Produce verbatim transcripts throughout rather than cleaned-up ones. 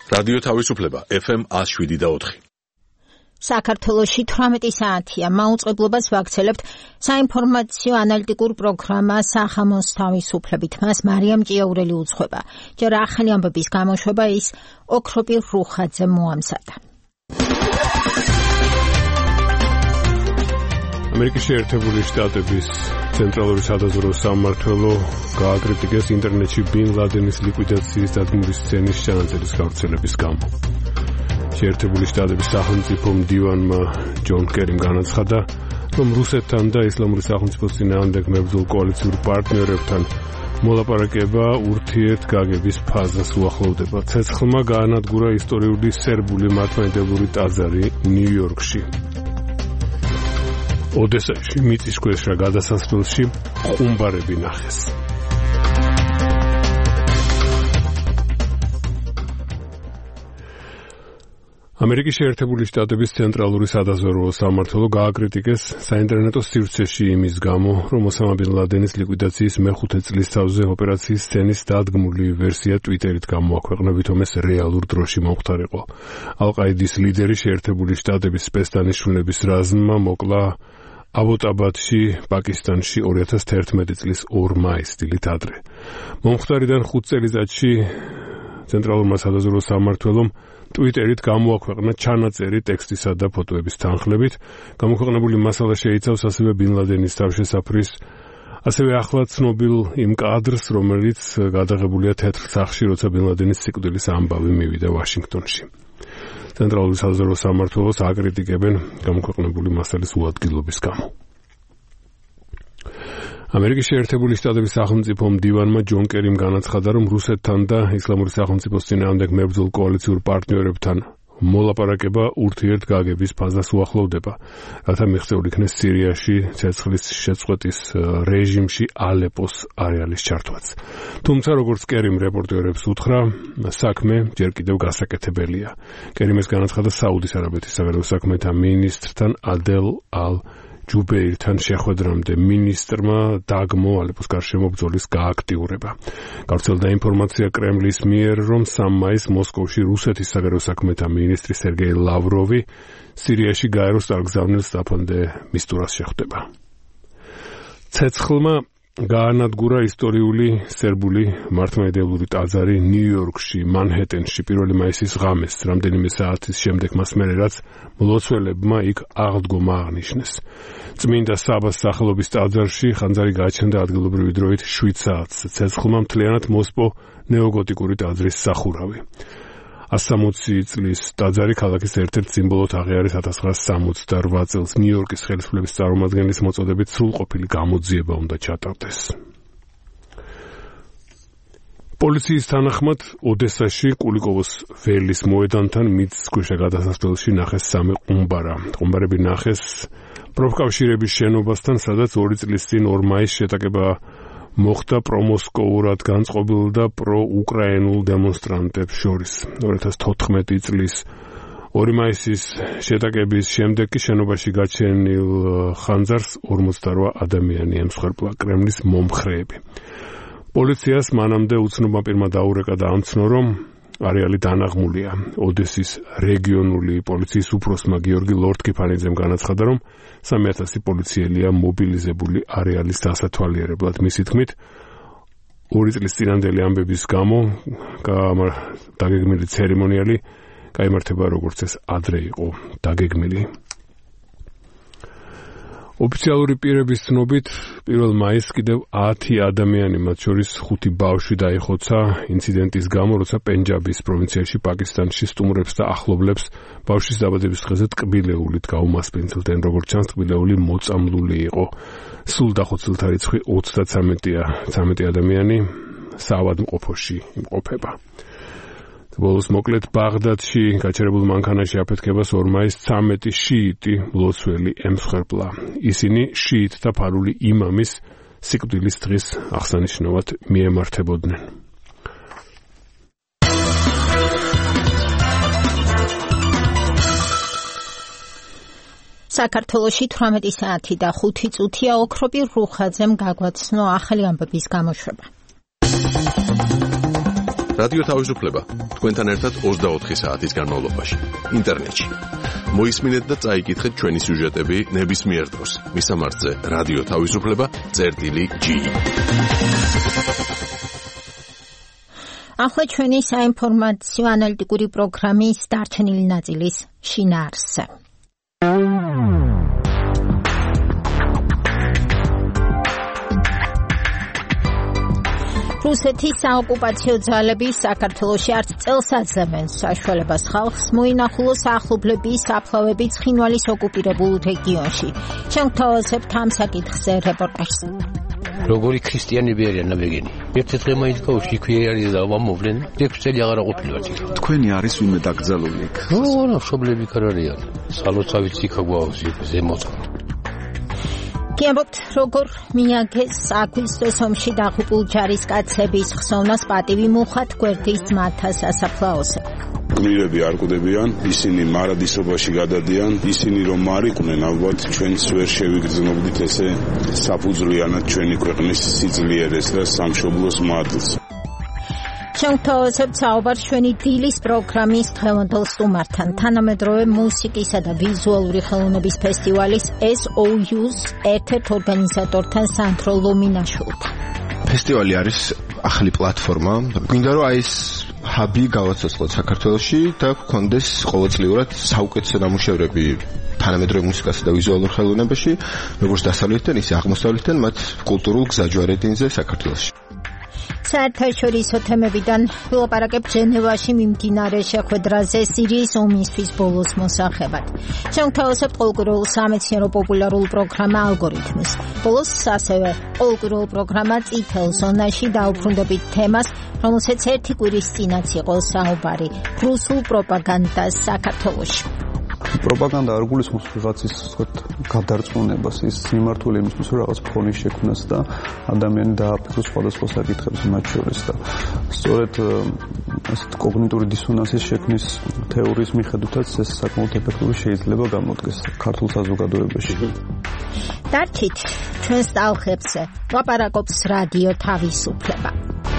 რადიო თავისუფლება ეფ ემ one oh seven და four. საქართველოში თვრამეტი საათია. მაუწყებლობას ვაქცელებთ საინფორმაციო ანალიტიკურ პროგრამა სახამოს თავისუფლებით. მას მარიამ ჭიაურელი უძღვება. ჯერ ახალი ამბების გამოშვება ის ოქროპირ რუხაძე მოამზადა. ამერიკის შეერთებული შტატების ცენტრალური სადაზვერვო სამმართველო გააკრიტიკეს ინტერნეტში ბინ ლადენის ლიკვიდაციის დადგმული სცენის ჩანაწერის გავრცელების გამო. შეერთებული შტატების სახელმწიფო მდივანმა ჯონ კერიმ განაცხადა, რომ რუსეთთან და ისლამური სახელმწიფოს წინააღმდეგ მებრძოლ კოალიციური პარტნიორებთან მოლაპარაკება ურთიერთგაგების ფაზას უახლოვდება. ცეცხლმა გაანადგურა ისტორიული სერბული მართლმადიდებლური ტაძარი ნიუ-იორკში. ოდესაში მიწისქვეშა გადასასვლელში ყუმბარები ნახეს. ამერიკის შეერთებული შტატების ცენტრალური სადაზვერვო სამმართველო გააკრიტიკეს საინტერნეტო სივრცეში იმის გამო, რომ ოსამა ბინ ლადენის ლიკვიდაციის მეხუთე წლისთავზე ოპერაციის სცენის დადგმული ვერსია ტვიტერით გამოაქვეყნა, ვითომ ეს რეალურ დროში მომხდარიყო. ალ-ყაიდის ლიდერი შეერთებული შტატების სპეცდანიშნულების რაზმმა მოკლა აბოტაბადში, პაკისტანში ორი ათას თერთმეტი წლის ორ მაისს დილით ადრე. მომხდარიდან ხუთ წელიწადში ცენტრალურმა სადაზვერვო სამმართველომ ტვიტერით გამოაქვეყნა ჩანაწერი ტექსტისა და ფოტოების თანხლებით. გამოქვეყნებული მასალა შეიცავს ასევე ბინ ლადენის თავშესაფრის, ასევე ახლა ცნობილ იმ კადრს, რომელიც გადაღებულია თეთრ სახლში, როცა ბინ ლადენის სიკვდილის ამბავი მივიდა ვაშინგტონში. ცენტრალური სადაზვერვო სამმართველოს აკრიტიკებენ გამოქვეყნებული მასალის უადგილობის გამო. ამერიკის შეერთებული შტატების სახელმწიფო მდივანმა ჯონ კერიმ განაცხადა, რომ რუსეთთან და ისლამური სახელმწიფოს წინააღმდეგ მებრძოლ კოალიციურ პარტნიორებთან მოლაპარაკება ურთიერთგაგების ფაზას უახლოვდება, რათა მიღწეულ იქნეს სირიაში ცეცხლის შეწყვეტის რეჟიმში ალეპოს არეალის ჩართვაც. თუმცა, როგორც კერიმ რეპორტერებს უთხრა, საქმე ჯერ კიდევ გასაკეთებელია. კერიმ ეს განაცხადა საუდის არაბეთის საგარეო საქმეთა მინისტრთან ადელ ალ ჯუბეირთან შეხვედრამდე. მინისტრმა დაგმო ალეპოს გარშემო ბრძოლის გააქტიურება. გავრცელდა ინფორმაცია კრემლის მიერ, რომ სამ მაისს მოსკოვში რუსეთის საგარეო საქმეთა მინისტრი სერგეი ლავროვი სირიაში გაეროს წარგზავნილ სტაფან დე მისტურას შეხვდება. ცეცხლმა გაანადგურა ისტორიული სერბული მართლმადიდებლური ტაძარი ნიუ-იორკში, მანჰეტენში პირველი მაისის ღამეს, რამდენიმე საათის შემდეგ მას მერე რაც მლოცველებმა იქ აღდგომა აღნიშნეს. წმინდა საბას სახელობის ტაძარში ხანძარი გააჩნდა ადგილობრივი დროით შვიდ საათს. ცეცხლმა მთლიანად მოსპო ნეოგოტიკური ტაძრის სახურავი. one hundred sixty წლის ტაძარი ქალაქის ერთ-ერთ სიმბოლოდ აღიარეს one thousand nine hundred seventy-eight წელს. ნიუ-იორკის ხელისუფლების წარმომადგენლის მოწოდებით სრულყოფილი გამოძიება უნდა ჩატარდეს. პოლიციის თანახმად ოდესაში კულიკოვოს ველის მოედანთან მიწისქვეშა გადასასვლელში ნახეს სამი ყუმბარა. ყუმბარები ნახეს პროფკავშირების შენობასთან, სადაც ორი წლის წინ ორ მაისს შეტაკება მოხდა პრომოსკოურად განწყობილ და პროუკრაინულ დემონსტრანტებს შორის. ორი ათას თოთხმეტი წლის ორი მაისის შეტაკების შემდეგ კი შენობაში გაჩენილ ხანძარს ორმოცდარვა ადამიანი ემსხვერპლა, კრემლის მომხრეები. პოლიციას მანამდე უცნობმა პირმა დაურეკა და ამცნო, რომ არეალი დანაღმულია. ოდესის რეგიონული პოლიციის უფროსმა გიორგი ლორდკიფანიძემ განაცხადა, რომ სამი ათასი პოლიციელია მობილიზებული არეალის დასათვალიერებლად. მისი თქმით, ორი წლის წინანდელი ამბების გამო დაგეგმილი ცერემონიალი გაიმართება როგორც ეს ადრე იყო დაგეგმილი. ოფიციალური პირების ცნობით, პირველ მაისს კიდევ ათი ადამიანი, მათ შორის ხუთი ბავშვი დაიხოცა ინციდენტის გამო, როცა პენჯაბის პროვინციაში პაკისტანში სტუმრებს და ახლობლებს ბავშვის დაბადების დღეზე ტკბილეულით გაუმასპინძლდნენ. როგორც ჩანს, ტკბილეული მოწამლული იყო. სულ დახოცილთა რიცხვი ოცდათრამეტია. ცამეტი ადამიანი საავადმყოფოში იმყოფება. ბოლოს მოკლედ ბაღდადში გაჩერებულ მანქანაში აფეთქებას ორ მაისს ცამეტი შიიტი მლოცველი ემსხვერპლა. ისინი შიიტთა ფარული იმამის სიკვდილის დღის აღსანიშნავად მიემართებოდნენ. საქართველოში თვრამეტი საათი და ხუთი წუთია ოქროპირ რუხაძემ გაგვაცნო ახალი ამბების გამოშვება. რადიო თავისუფლება თქვენთან ერთად ოცდაოთხი საათის განმავლობაში ინტერნეტში. მოისმინეთ და წაიკითხეთ ჩვენი სიუჟეტები ნებისმიერ დროს. მისამართზე რადიო თავისუფლება წერტილი ჯი. ახლა ჩვენი საინფორმაციო ანალიტიკური პროგრამის დარჩენილი ნაწილის შინაარსზე. რუსეთის საოკუპაციო ძალები საქართველოში არც წელს აძლევენ საშუალებას ხალხს მოინახულოს ახლობლების საფლავები ცხინვალის ოკუპირებულ რეგიონში. შევთავაზებთ ამ საკითხზე რეპორტაჟს. როგორი ქრისტიანები არიან ნაბეგენი. ერთი დღე მაინც გაუში იქვე არის და ვამოვლენ. ექვსი წელი აღარ აყოფილვათ იქ. თქვენი არის ვინმე დაკრძალული იქ? ო, არა, მშობლები კარ არიან. სალოცავიც იქ გვაქვს ზემოთ. გიამბობთ, როგორ მიაგეს აგვისტოს ომში დაღუპულ ჯარისკაცების ხსოვნას პატივი მუხათ გვერდის ძმათა სასაფლაოზე. გმირები არ კვდებიან, ისინი მარადისობაში გადადიან, ისინი რომ მარიყვნენ, ალბათ ჩვენც ვერ შევიგრძნობდით ესე საფუძვლიანად ჩვენი ქვეყნის სიძლიერეს და სამშობლოს მადლს. შევთავაზებთ საუბარს ჩვენი დილის პროგრამის დღევანდელ სტუმართან, თანამედროვე მუსიკისა და ვიზუალური ხელოვნების ფესტივალის ეს ო იუ's ერთ-ერთ ორგანიზატორთან სანდრო ლომინაშვილთან. ფესტივალი არის ახალი პლატფორმა. გვინდა რომ აი ეს ჰაბი გავაცოცხლოთ საქართველოში და გქონდეს ყოველწლიურად საუკეთესო ნამუშევრები თანამედროვე მუსიკასა და ვიზუალურ ხელოვნებაში, როგორც დასავლეთიდან, ისე აღმოსავლეთიდან, მათ კულტურულ გზაჯვარედინზე საქართველოში. საერთაშორისო თემებიდან ვილაპარაკებთ ჟენევაში მიმდინარე შეხვედრაზე სირიის ომისთვის ბოლოს მოსახებად. შევთავაზებთ ყოველკვირეულ სამეცნიერო პოპულარულ პროგრამა ალგორითმის. ბოლოს ასევე ყოველკვირეულ პროგრამა წითელ ზონაში დაუბრუნდებით თემას, რომელსაც ერთი კვირის წინაც იყო საუბარი რუსულ პროპაგანდას საქართველოში. პროპაგანდა არ გულისხმობს ვიღაცის ვთქვათ გადარწმუნებას, ის მიმართული იმისთვის, რომ რაღაც ფონის შექმნას და ადამიანი დააფიქროს სხვადასხვა საკითხებზე მათ შორის და სწორედ ასეთ კოგნიტური დისონანსის შექმნის თეორიის მიხედვითაც ეს საკმაოდ ეფექტური შეიძლება გამოდგეს ქართულ საზოგადოებაში. დარჩით ჩვენს ტალღებზე ლაპარაკობს რადიო თავისუფლება.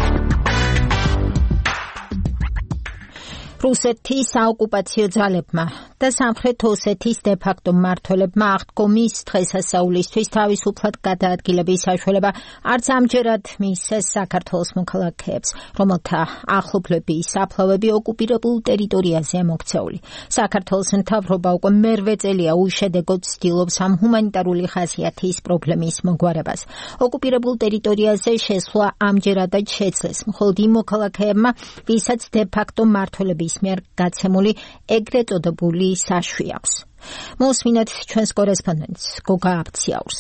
რუსეთის საოკუპაციო ძალებმა და სამხრეთ ოსეთის დე-ფაქტო მმართველებმა აღდგომის დღესასწაულისთვის თავისუფლად გადაადგილების საშუალება არც ამჯერად მისცეს საქართველოს მოქალაქეებს, რომელთა ახლობლების საფლავები ოკუპირებულ ტერიტორიაზეა მოქცეული. საქართველოს მთავრობა უკვე მერვე წელია უშედეგოდ ცდილობს ამ ჰუმანიტარული ხასიათის პრობლემის მოგვარებას. ოკუპირებულ ტერიტორიაზე შესვლა ამჯერადაც შეძლეს, მხოლოდ იმ მოქალაქეებმა, ვისაც დე-ფაქტო მმართველები მიერ გაცემული ეგრეთ წოდებული საშვი აქვს. მოусმინეთ ჩვენს კორესპონდენტს გოგა აბციაურს.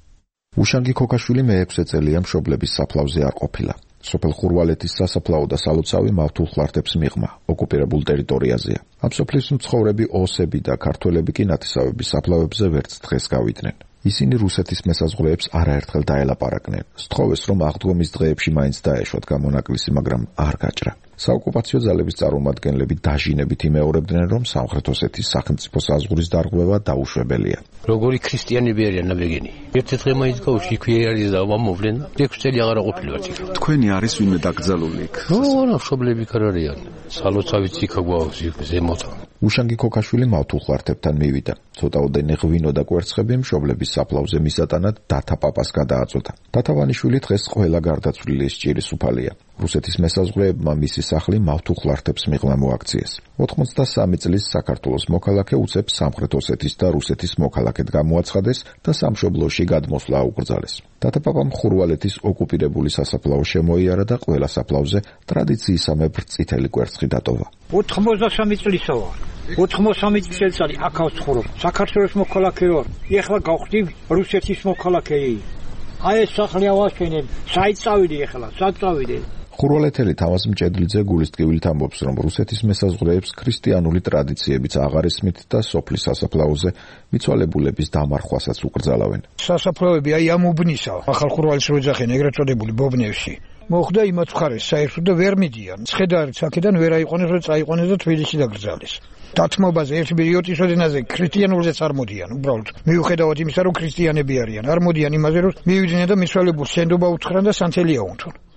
უშანგი ქოქაშვილი მეექვსე წელია მშობლების საფლავზე არ ყოფილა. სოფელ ხურვალეთის სასაფლაო და სალოცავი მავთულ ხლარტებს მიღმა ოკუპირებულ ტერიტორიაზეა. ამ სოფლის მცხოვრები ოსები და ქართველები კი ნათესავების საფლავებზე ვერც დღეს გავიდნენ. ისინი რუსეთის მესაზღვრეებს არაერთხელ დაელაპარაკნენ. სთხოვეს, რომ აღდგომის დღეებში მაინც დაეშვათ გამონაკლისი, მაგრამ არ გაჭრა. საოკუპაციო ძალების წარმომადგენლები დაჟინებით იმეორებდნენ, რომ სამხრეთ ოსეთის სახელმწიფო საზღვრის დარღვევა დაუშვებელია. როგორი ქრისტიანები არიან ნაბეგენი. ერთი დღე მაინც გაუში იქვე არის და ვამოვლენ. ექვსი წელი აღარ აყოფილვათ იქ. თქვენი არის ვინმე დაკრძალული იქ? ო, არა, მშობლები კარ არიან. სალოცავიც იქ გვაქვს ზემოთ. უშანგი ქოქაშვილი მავთულ ხლარტებთან მივიდა. ცოტაოდენი ღვინო და კვერცხები მშობლების საფლავზე მისატანად დათა პაპას გადააწოდა. დათავანიშვილი დღეს ყველა გარდაცვლილი სჭირის უფალია. რუსეთის მესაზღვრეებმა მისი სახლი მავთულ ხლარტებს მიღმა მოაქციეს. ოთხმოცდასამი წლის საქართველოს მოქალაქე უცებ სამხრეთ ოსეთის და რუსეთის მოქალაქედ გამოაცხადეს და სამშობლოში გადმოსვლა აუკრძალეს. დათაპაპამ ხურვალეთის ოკუპირებული სასაფლაო შემოიარა და ყველა საფლავზე ტრადიციისამებრ წითელი კვერცხი დატოვა. ოთხმოცდასამი წლისა ვარ. ოთხმოცდასამი წელი აქ ავცხოვრობ. საქართველოს მოქალაქე ვარ. ეხლა გავხდი რუსეთის მოქალაქე. აი ეს სახლი ავაშენებ. საით წავიდე ეხლა? სად წავიდე? ხურვალეთელი თამაზ მჭედლიძე გულის ტკივილით ამბობს, რომ რუსეთის მესაზღვრეებს ქრისტიანული ტრადიციებიც აღარ ესმით და სოფლის სასაფლაოზე მიცვალებულების დამარხვასაც უკრძალავენ. სასაფლაოები აი ამ უბნისა, ახალ ხურვალის როძახენ ეგრეთ წოდებული ბობნევში. მოხდა იმათ მხარეს საერთოდ და ვერ მიდიან. ცხედარით აქედან ვერ აიყვანეს, რომ წაიყვანეს და თბილისში დაგრძალეს. დათმობაზე ერთ ბიოტის ოდენაზე ქრისტიანულზეც არ მოდიან, უბრალოდ. მიუხედავად იმისა, რომ ქრისტიანები არიან, არ მოდიან იმაზე, რომ მივიდნენ და მისვალებულს შენდობა უთხრან და სანთელია უნთონ.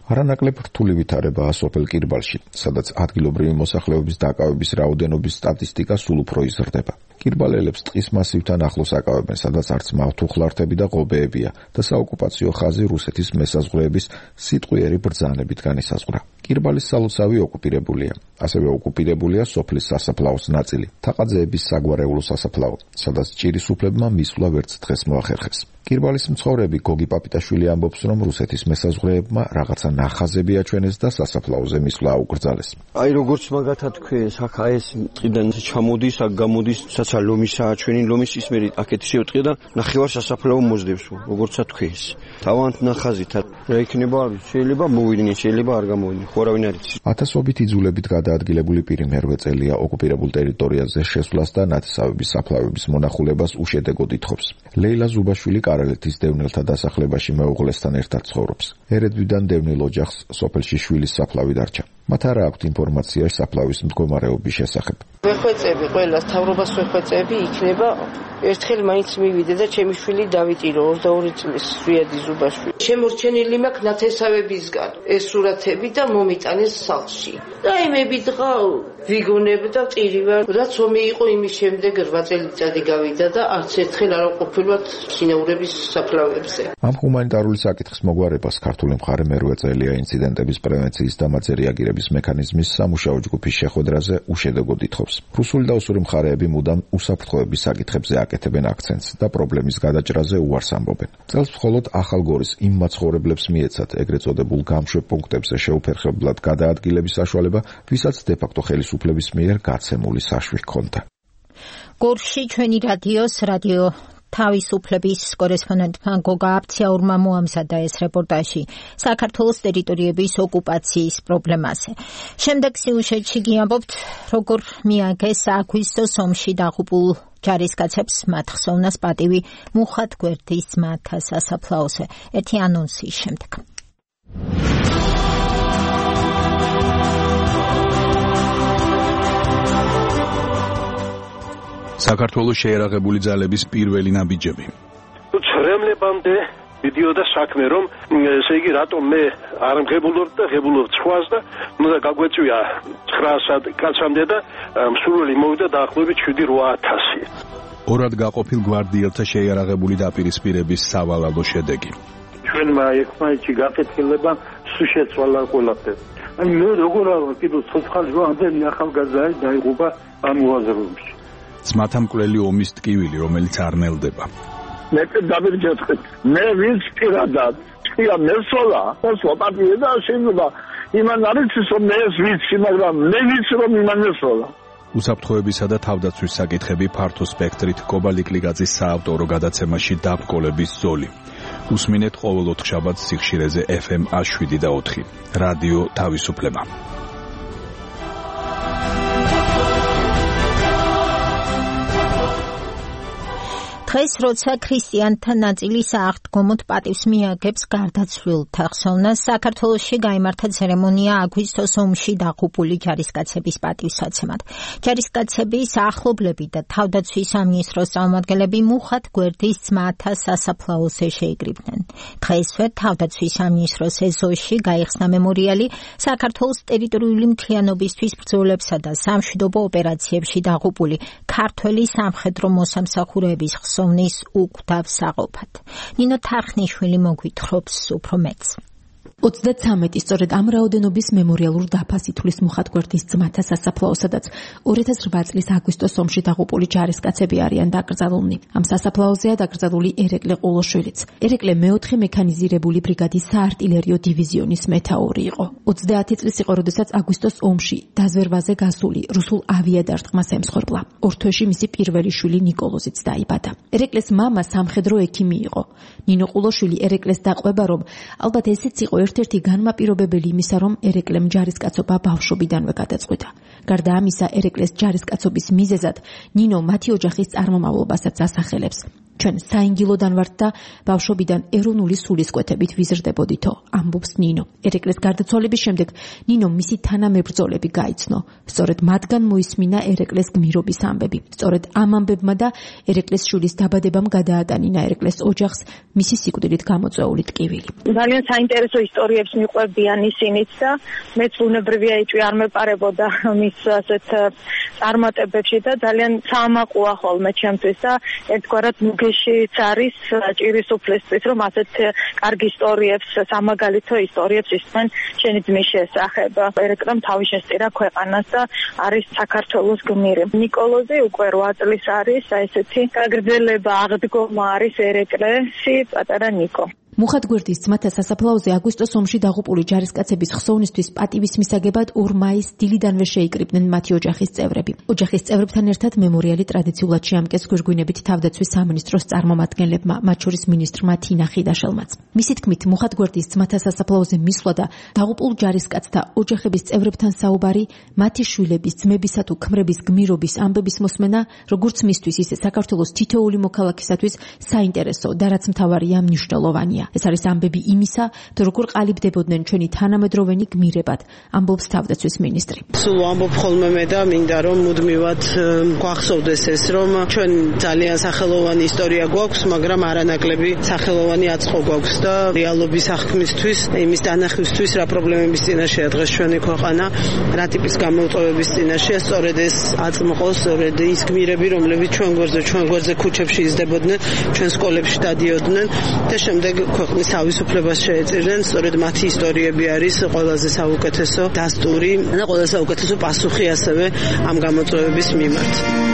არანაკლებ რთული ვითარებაა სოფელ კირბალში, სადაც ადგილობრივი მოსახლეობის დაკავების რაოდენობის სტატისტიკა სულ უფრო იზრდება. კირბალელებს ტყის მასივთან ახლოს აკავებენ, სადაც არც მავთუხლართები და ღობეებია და საოკუპაციო ხაზი რუსეთის მესაზღვრეების სიტყვიერი ბრძანებით განისაზღვრა. კირბალის სალოცავი ოკუპირებულია. ასევე ოკუპირებულია სოფლის სასაფლაოს ნაწილი, თაყაძეების საგვარეულო სასაფლაო, სადაც ჭირის უფლებმა მისვლა ვერც დღეს მოახერხეს. კირბალის მცხოვრები გოგი პაპიტაშვილი ამბობს, რომ რუსეთის მესაზღვრეებმა რაღაცა ნახაზები აჩვენეს და სასაფლაოზე მისვლა აუკრძალეს. აი როგორც მაგათად ქვეს, აქ აი ეს ტყიდან ჩამოდის, აქ გამოდის, საცა ლომისა აჩვენინ, ლომის ისმერი აქეთ ისევ ტყია და ნახევარ სასაფლაო მოძდებს, როგორცაც ქვეს. თავად ნახაზით რა იქნება, შეიძლება მოვიდნენ, შეიძლება არ გამოვიდნენ, ხო არავინ არ იცის. ათასობით იძულებით გადაადგილებული პირი მერვე წელია ოკუპირებულ ტერიტორიაზე შესვლას და ნათესავების საფლავების მონახულებას უშედეგოდ ითხოვს. ლეილა ზუბაშვილი კარელეთის დევნილთა დასახლებაში მეუღლესთან ერთად ცხოვრობს. ერედვიდან დევნილ ოჯახს სოფელში შვილის საფლავი დარჩა. მათ არ აქვთ ინფორმაცია საფლავის მდგომარეობის შესახებ. ვეხვეწები, ყველას თავრობას ვეხვეწები, იქნება ერთხელ მაინც მივიდე და ჩემი შვილი დავიტირო ოცდაორი წლის ზვიადი ზუბაშვილი. შემორჩენილი მაქვს ნათესავებისგან ეს სურათები და მომიტანეს სახლში. და იმები დღა ვიგონებ და ტირივარ. რაც ომი იყო იმის შემდეგ რვა წელიწადი გავიდა და არც ერთხელ არ ვყოფილვად შინაურების საფლავებზე. ამ ჰუმანიტარული საკითხის მოგვარებას ქართული მხარე მერვე წელია ინციდენტების პრევენციის და მათზე რეაგირების მექანიზმის სამუშაო ჯგუფის შეხვედრაზე უშედეგოდ ითხოვს. რუსული და ოსური მხარეები მუდამ უსაფრთხოების საკითხებზე აკეთებენ აქცენტს და პრობლემის გადაჭრაზე უარს ამბობენ. წელს მხოლოდ ახალგორის იმ მაცხოვრებლებს მიეცათ ეგრეთ წოდებულ გამშვებ პუნქტებზე შეუფერხებლად გადაადგილების საშუალება, ვისაც დე-ფაქტო ხელისუფლების მიერ გაცემული საშვი ჰქონდა. გორში ჩვენი რადიოს რადიო თავისუფლების კორესპონდენტმა გოგა აფციაურმა მოამზადა ეს რეპორტაჟი საქართველოს ტერიტორიების ოკუპაციის პრობლემაზე. შემდეგ სიუჟეტში გიამბობთ, როგორ მიაგეს აგვისტოს ომში დაღუპულ ჯარისკაცებს მათ ხსოვნას პატივი მუხად გვერდის ძმათა სასაფლაოზე. ერთი ანონსის შემდეგ. საქართველოს შეერაღებული ძალების პირველი ნაბიჯები. ცრემლებამდე მიდიოდა საქმე, რომ ესე იგი რატომ მე არ მღებულობ და ღებულობ ცხვას და უნდა გაგვეწვია ცხრაასად კაცამდე და მსურველი მოვიდა დაახლოებით შვიდი რვა ათასი. ორად გაყოფილ გვარდიელთა შეიარაღებული დაპირისპირების სავალალო შედეგი. ჩვენმა ერთმანეთში გაფეთქილება სულ შეცვალა ყველაფერი. აი მე როგორ არა კიდევ ცოცხალი ამდენი ახალგაზრდა დაიღუპა ამ უაზროებში. ძმათა მკვლელი ომის ტკივილი, რომელიც არ ნელდება. მე დავირჯეთქეთ. მე ვინც პირადად წია მესოლა, მოსვა პატივი და შეიძლება იმან არის რომ მე ეს ვიცი, მაგრამ მე ვიცი რომ იმან მესოლა. უსაფრთხოებისა და თავდაცვის საკითხები ფართო სპექტრით კობალიკლიგაძის საავტორო გადაცემაში დაბრკოლების ზოლი. უსმინეთ ყოველ ოთხშაბათს სიხშირეზე ეფ ემ შვიდი და ოთხი. რადიო თავისუფლება. დღეს როცა ქრისტიანთა ნაწილი სააღდგომოდ პატივს მიაგებს გარდაცვლილთა ხსოვნას, საქართველოში გაიმართა ცერემონია აგვისტოს ომში დაღუპული ჯარისკაცების პატივსაცემად. ჯარისკაცების ახლობლები და თავდაცვის სამინისტროს წარმომადგენლები მუხად გვერდის ძმათა სასაფლაოზე შეიკრიბნენ. დღესვე თავდაცვის სამინისტროს ეზოში გაიხსნა მემორიალი საქართველოს ტერიტორიული მთლიანობისთვის ბრძოლებსა და სამშვიდობო ოპერაციებში დაღუპული ქართველი სამხედრო მოსამსახურეების ხსოვნის უკვდავ საყოფად. ნინო თარხნიშვილი მოგვითხრობს უფრო მეტს. ოცდათვრამეტი სწორედ ამ რაოდენობის მემორიალურ დაფას ითვლის მუხათგვერდის ძმათა სასაფლაო, სადაც ორი ათას რვა წლის აგვისტოს ომში დაღუპული ჯარისკაცები არიან დაკრძალულნი. ამ სასაფლაოზეა დაკრძალული ერეკლე ყულოშვილიც. ერეკლე მეოთხე მექანიზირებული ბრიგადის საარტილერიო დივიზიონის მეთაური იყო. ოცდაათი წლის იყო, როდესაც აგვისტოს ომში დაზვერვაზე გასული რუსულ ავიადარტყმას ემსხვერპლა. ორ თვეში მისი პირველი შვილი ნიკოლოზიც დაიბადა. ერეკლეს მამა სამხედრო ექიმი იყო. ნინო ყულოშვილი ერეკლეს დაყვება, რომ ალბათ ესეც იყო ერთ-ერთი განმაპირობებელი იმისა, რომ ერეკლემ ჯარისკაცობა ბავშვობიდანვე გადაწყვიტა. გარდა ამისა, ერეკლეს ჯარისკაცობის მიზეზად ნინო მათი ოჯახის წარმომავლობასაც ასახელებს. ჩვენ საინგილოდან ვართ და ბავშვობიდან ეროვნული სულისკვეთებით ვიზრდებოდითო, ამბობს ნინო. ერეკლეს გარდაცვალების შემდეგ ნინომ მისი თანამებრძოლები გაიცნო. სწორედ მათგან მოისმინა ერეკლეს გმირობის ამბები. სწორედ ამ ამბებმა და ერეკლეს შვილის დაბადებამ გადაატანინა ერეკლეს ოჯახს მისი სიკვდილით გამოწვეული ტკივილი. ძალიან საინტერესო ისტორიებს მიყვებიან ისინიც და მეც ბუნებრივია იწვი არ მეპარებოდა მის ასეთ წარმატებებში და ძალიან საამაყოა ხოლმე ჩემთვის და ერთგვარად მუგეშიც არის ჭირის უფლისთვის რომ ასეთ კარგი ისტორიებს სამაგალითო ისტორიებს ისმენ შენი ძმის შესახებ. ერეკლემ თავი შესწირა ქვეყანას და არის საქართველოს გმირი. ნიკოლოზი უკვე რვა წლის არის და ესეთი გაგრძელება აღდგომა არის ერეკლესი პატარა ნიკო. მუხათგვერდის ძმათა სასაფლაოზე აგვისტოს ომში დაღუპული ჯარისკაცების ხსოვნისთვის პატივის მისაგებად ორ მაისს დილიდანვე შეიკრიბნენ მათი ოჯახის წევრები. ოჯახის წევრებთან ერთად მემორიალი ტრადიციულად შეამკეს გვირგვინებით თავდაცვის სამინისტროს წარმომადგენლებმა, მათ შორის მინისტრმა თინა ხიდაშელმაც. მისი თქმით, მუხათგვერდის ძმათა სასაფლაოზე მისვლა და დაღუპულ ჯარისკაცთა ოჯახების წევრებთან საუბარი, მათი შვილების, ძმებისა თუ ქმრების გმირობის ამბების მოსმენა, როგორც მისთვის, ისე საქართველოს თითოეული მოქალაქისათვის საინტერესო და რაც მთავარია მნიშვნელოვანია. ეს არის ამბები იმისა, თუ როგორ ყალიბდებოდნენ ჩვენი თანამედროვენი გმირებად, ამბობს თავდაცვის მინისტრი. სულ ამბობ ხოლმე მე და მინდა რომ მუდმივად გვახსოვდეს ეს, რომ ჩვენ ძალიან სახელოვანი ისტორია გვაქვს, მაგრამ არანაკლები სახელოვანი აწყო გვაქვს და რეალობის აღქმისთვის, იმის დანახვისთვის, რა პრობლემების წინაშეა დღეს ჩვენი ქვეყანა, რა ტიპის გამოვტოვების წინაშეა, სწორედ ეს აწმყოს, სწორედ ის გმირები, რომლებიც ჩვენ გვერდზე, ჩვენ გვერდზე ქუჩებში იზრდებოდნენ, ჩვენ სკოლებში დადიოდნენ და შემდეგ ქვეყნის თავისუფლებას შეეწირნენ. სწორედ მათი ისტორიები არის ყველაზე საუკეთესო დასტური და ყველაზე საუკეთესო პასუხი ასევე ამ გამოწვევების მიმართ.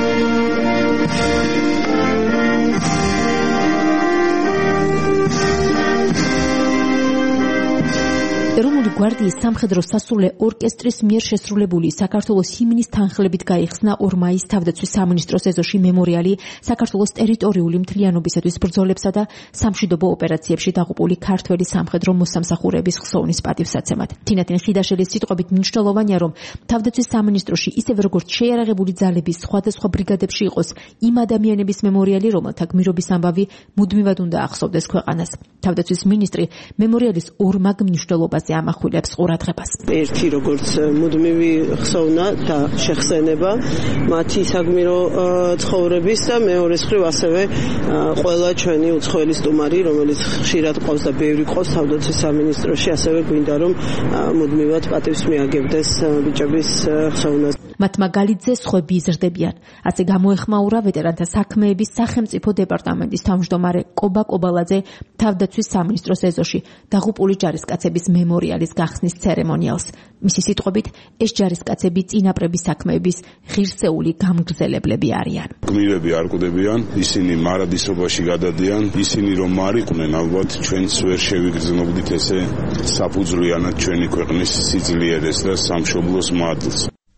ეროვნული გვარდიის სამხედრო სასულე ორკესტრის მიერ შესრულებული საქართველოს ჰიმნის თანხლებით გაიხსნა ორ მაისს თავდაცვის სამინისტროს ეზოში მემორიალი საქართველოს ტერიტორიული მთლიანობისათვის ბრძოლებსა და სამშვიდობო ოპერაციებში დაღუპული ქართველი სამხედრო მოსამსახურეების ხსოვნის პატივსაცემად. თინათინ ხიდაშელის სიტყვებით მნიშვნელოვანია, რომ თავდაცვის სამინისტროში ისევ როგორც შეიარაღებული ძალების სხვადასხვა ბრიგადებში იყოს იმ ადამიანების მემორიალი, რომელთა გმირობის ამბავი მუდმივად უნდა ახსოვდეს ქვეყანას. თავდაცვის მინისტრი მემორიალის ორ მაგ მნიშვნელობას ამახვილებს ყურადღებას. ერთი როგორც მუდმივი ხსოვნა და შეხსენება მათი საგმირო ცხოვრების და მეორე მხრივ ასევე ყველა ჩვენი უცხოელი სტუმარი, რომელიც ხშირად ყავს და ბევრი ყავს თავდაცვის სამინისტროში, ასევე გვინდა რომ მუდმივად პატივს მიაგებდეს ბიჭების ხსოვნას. მათ მაგალითზე სხვები იზრდებიან. ასე გამოეხმაურა ვეტერანთა საქმეების სახელმწიფო დეპარტამენტის თავმჯდომარე კობა კობალაძე თავდაცვის სამინისტროს ეზოში დაღუპული ჯარისკაცების მემორიალის გახსნის ცერემონიალს. მისი სიტყვებით, ეს ჯარისკაცები წინაპრების საქმეების ღირსეული გამგრძელებლები არიან. გმირები არ კვდებიან, ისინი მარადისობაში გადადიან, ისინი რომ არ იყვნენ, ალბათ ჩვენც ვერ შევიგრძნობდით ესე საფუძვლიანად ჩვენი ქვეყნის სიძლიერეს და სამშობლოს მადლს.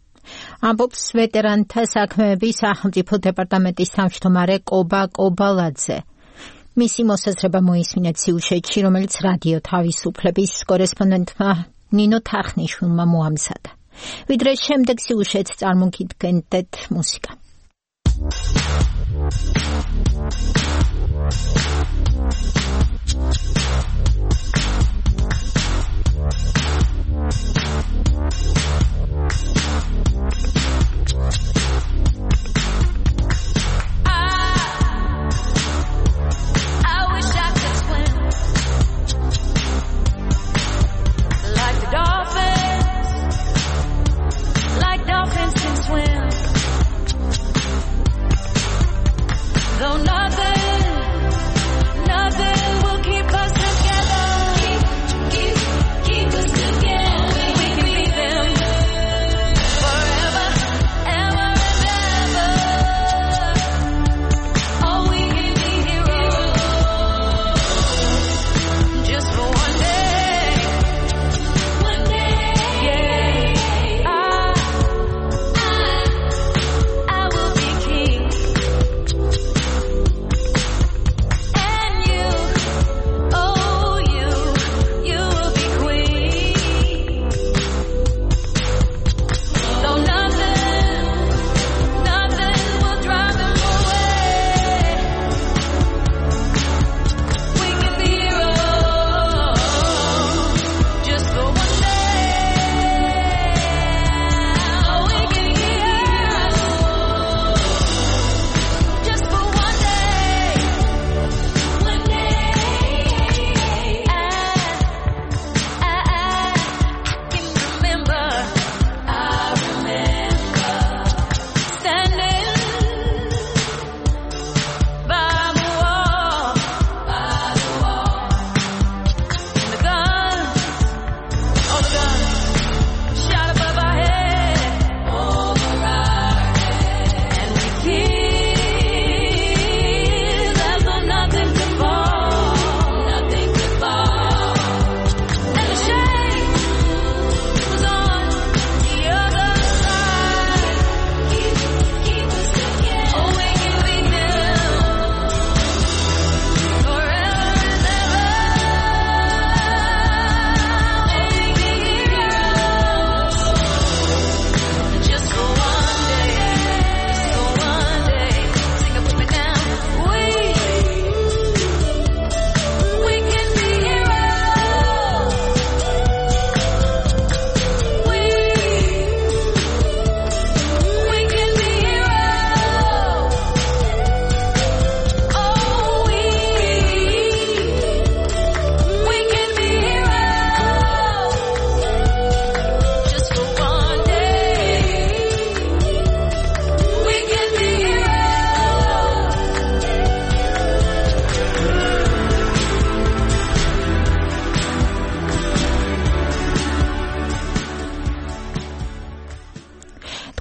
ამბობს ვეტერანთა საქმეების სახელმწიფო დეპარტამენტის თავმჯდომარე კობა კობალაძე. მისი მოსაზრება მოისმინეთ სიუჟეტში, რომელიც რადიო თავისუფლების კორესპონდენტმა ნინო თახნიშვილმა მოამზადა. ვიდრე შემდეგ სიუჟეტს წარმოგიდგენთ მუსიკა. Though nothing, nothing will keep us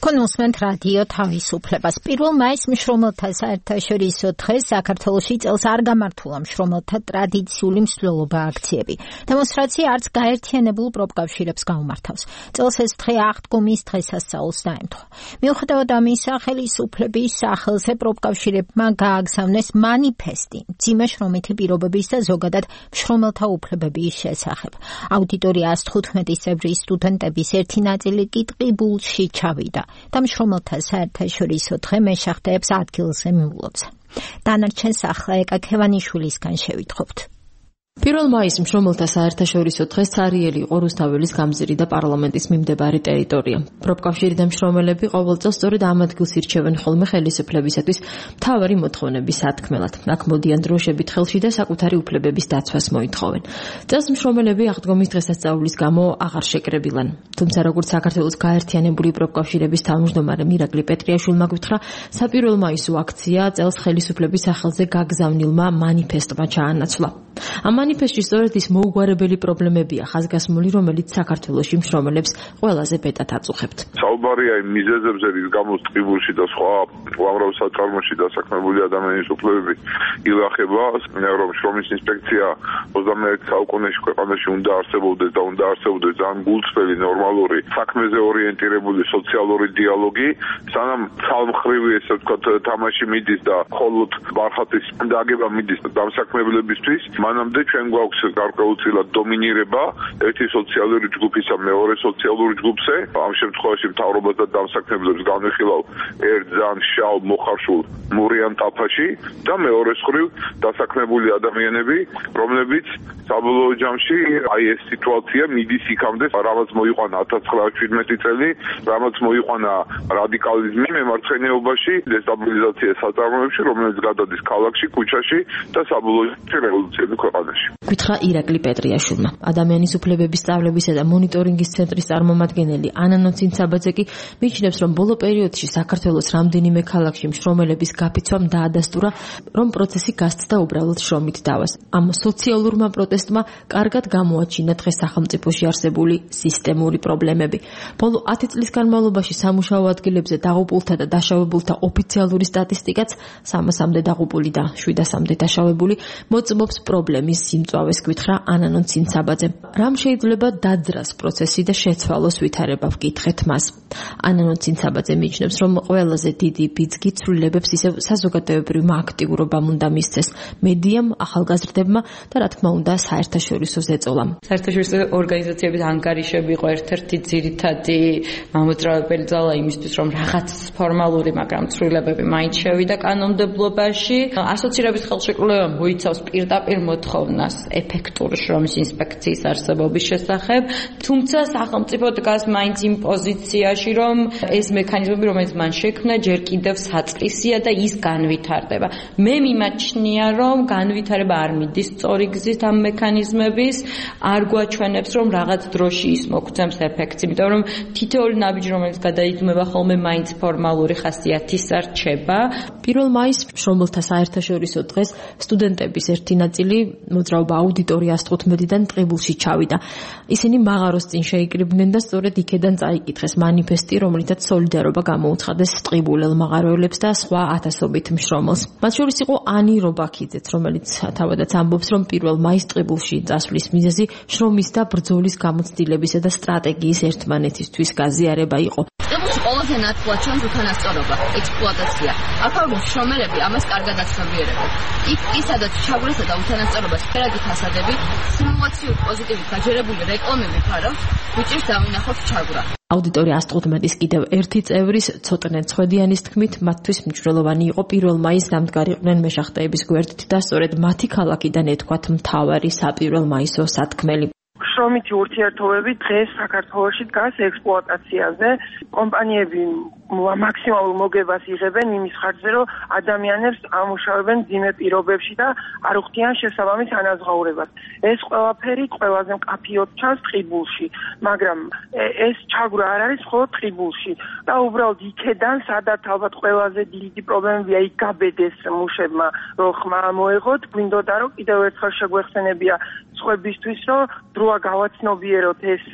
თქვენ უსმენთ რადიო თავისუფლებას. პირველ მაისს მშრომელთა საერთაშორისო დღეს საქართველოში წელს არ გამართულა მშრომელთა ტრადიციული მსვლელობა აქციები. დემონსტრაცია არც გაერთიანებულ პროფკავშირებს გაუმართავს. წელს ეს დღე აღდგომის დღესასწაულს დაემთხვა. მიუხედავად ამისა, ხელისუფლების სახელზე პროფკავშირებმა გააგზავნეს მანიფესტი მძიმე შრომითი პირობების და ზოგადად მშრომელთა უფლებების შესახებ. აუდიტორიას თხუთმეტი წევრი სტუდენტების ერთი ნაწილი კი ტყიბულში ჩავიდა და მშრომელთა საერთაშორისო დღე მეშახტეებს ადგილზე მიულოცა. დანარჩენს ახლა ეკა ქევანიშვილისგან შევითხოვთ. პირველ მაისს მშრომელთა საერთაშორისო დღეს ცარიელი იყო რუსთაველის გამზირი და პარლამენტის მიმდებარე ტერიტორია. პროფკავშირი და მშრომელები ყოველ წელს სწორედ ამ ადგილს ირჩევენ ხოლმე ხელისუფლებისათვის მთავარი მოთხოვნების სათქმელად. აქ მოდიან დროშებით ხელში და საკუთარი უფლებების დაცვას მოითხოვენ. წელს მშრომელები აღდგომის დღესასწაულის გამო აღარ შეკრებილან. თუმცა როგორც საქართველოს გაერთიანებული პროფკავშირების თავმჯდომარე მირაკლი პეტრიაშვილმა გითხრა, საპირველო მაისო აქცია წელს ხელისუფლების სახელზე გაგზავნილმა მანიფესტმა ჩაანაცვლა. ამ მანიფესტში სწორედ ის მოუგვარებელი პრობლემებია ხაზგასმული, რომელიც საქართველოში მშრომელებს ყველაზე მეტად აწუხებთ. საუბარია იმ მიზეზებზე, რის გამოც ტყიბულში და სხვა უამრავ საწარმოში დასაქმებული ადამიანის უფლებები ილახება, რომ შრომის ინსპექცია ოცდამეერთე საუკუნეში ქვეყანაში უნდა არსებობდეს და უნდა არსებობდეს ძალიან გულწრფელი, ნორმალური, საქმეზე ორიენტირებული სოციალური დიალოგი, სანამ ცალმხრივი, ესე ვთქვათ, თამაში მიდის და მხოლოდ ბარხატის დაგება მიდის დამსაქმებლებისთვის, მანამდე ჩვენ გვაქვს გარკვეულწილად დომინირება ერთი სოციალური ჯგუფისა მეორე სოციალური ჯგუფზე. ამ შემთხვევაში მთავრობას და დამსაქმებლებს განვიხილავ ერთ ძალიან შავ მოხარშულ მურიან ტაფაში და მეორე მხრივ დასაქმებული ადამიანები, რომლებიც საბოლოო ჯამში აი ეს სიტუაცია მიდის იქამდე, რამაც მოიყვანა ათას ცხრაასი შვიდმეტი წელი, რამაც მოიყვანა რადიკალიზმი მემარცხენეობაში, დესტაბილიზაცია საწარმოებში, რომელიც გადადის ქალაქში, ქუჩაში და საბოლოო ჯამში რევოლუციები ქვეყანაში. გითხრა ირაკლი პეტრიაშვილმა. ადამიანის უფლებების სწავლებისა და მონიტორინგის ცენტრის წარმომადგენელი ანანო ცინცაბაძე კი მიიჩნევს, რომ ბოლო პერიოდში საქართველოს რამდენიმე ქალაქში მშრომელების გაფიცვამ დაადასტურა, რომ პროცესი გასცდა უბრალოდ შრომით დავას. ამ სოციალურმა პროტესტმა კარგად გამოაჩინა დღეს სახელმწიფოში არსებული სისტემური პრობლემები. ბოლო ათი წლის განმავლობაში სამუშაო ადგილებზე დაღუპულთა და დაშავებულთა ოფიციალური სტატისტიკაც სამასამდე დაღუპული და შვიდასამდე დაშავებული მოწმობს პრობლემის სიმწვავეს, გითხრა ანანო ცინცაბაძე. რამ შეიძლება დაძრას პროცესი და შეცვალოს ვითარება, ვკითხეთ მას. ანანო ცინცაბაძე მიიჩნევს, რომ ყველაზე დიდი ბიძგი ცვლილებებს ისევ საზოგადოებრივმა აქტიურობამ უნდა მისცეს, მედიამ, ახალგაზრდებმა და რა თქმა უნდა საერთაშორისო ზეწოლამ. საერთაშორისო ორგანიზაციების ანგარიშები იყო ერთ-ერთი ძირითადი მამოძრავებელი ძალა იმისთვის, რომ რაღაც ფორმალური, მაგრამ ცვლილებები მაინც შევიდა კანონმდებლობაში. ასოცირების ხელშეკრულება მოიცავს პირდაპირ მოთხოვნას ეფექტური შრომის ინსპექციის არსებობის შესახებ, თუმცა სახელმწიფო დგას მაინც იმ პოზიციაში, რომ ეს მექანიზმები, რომელიც მან შექმნა, ჯერ კიდევ საწყისია და ის განვითარდება. მე მიმაჩნია, რომ განვითარება არ მიდის სწორი გზით ამ მექანიზმების, არ გვაჩვენებს, რომ რაღაც დროში ის მოგცემს ეფექტს, იმიტომ რომ თითოეული ნაბიჯი, რომელიც გადაიძმება ხოლმე მაინც ფორმალური ხასიათის რჩება. პირველ მაისს მშრომელთა საერთაშორისო დღეს სტუდენტების ერთი ნაწილი მოძრაობა აუდიტორია თხუთმეტიდან ტყიბულში ჩავიდა. ისინი მაღაროს წინ შეიკრიბნენ და სწორედ იქედან წაიკითხეს მანიფესტი, რომლითაც სოლიდარობა გამოუცხადეს ტყიბულელ მაღაროელებს და სხვა ათასობით მშრომელს. მათ შორის იყო ანი რობაქიძეც, რომელიც თავადაც ამბობს, რომ პირველ მაისს ტყიბულში წასვლის მიზეზი შრომის და ბრძოლის გამოცდილებისა და სტრატეგიის ერთმანეთისთვის გაზიარება იყო. ტყიბულში ყველაზე ნათლად ჩანს უთანასწორობა, ექსპლუატაცია. აქაური მშრომელები ამას კარგად აცნობიერებენ. იქ კი სადაც ჩაგვრასა და უთანასწორობას ფერადი ფასადები, სიმულაციურ პოზიტივით გაჯერებული რეკლამები ფარავთ, ვიჭირს დავინახოთ ჩაგვრა. აუდიტორია ას თხუთმეტის კიდევ ერთი წევრის ცოტნე ცხვედიანის თქმით, მათთვის მნიშვნელოვანი იყო პირველ მაისს დამდგარიყვნენ მეშახტეების გვერდით და სწორედ მათი ქალაქიდან ეთქვათ მთავარი საპირველ მაისო სათქმელი. შრომითი ურთიერთობები დღეს საქართველოში დგას ექსპლუატაციაზე. კომპანიები მაქსიმალურ მოგებას იღებენ იმის ხარჯზე, რომ ადამიანებს ამუშავებენ ძიმე პირობებში და არ უხდიან შესაბამის ანაზღაურებას. ეს ყველაფერი ყველაზე მკაფიოდ ჩანს ტყიბულში, მაგრამ ეს ჩაგვრა არ არის მხოლოდ ტყიბულში და უბრალოდ იქედან, სადაც ალბათ ყველაზე დიდი პრობლემებია, იქ გაბედეს მუშებმა, რომ ხმა მოეღოთ, გვინდოდა რომ კიდევ ერთხელ შეგვეხსენებია სხვებისთვის, რომ დროა გავაცნობიეროთ ეს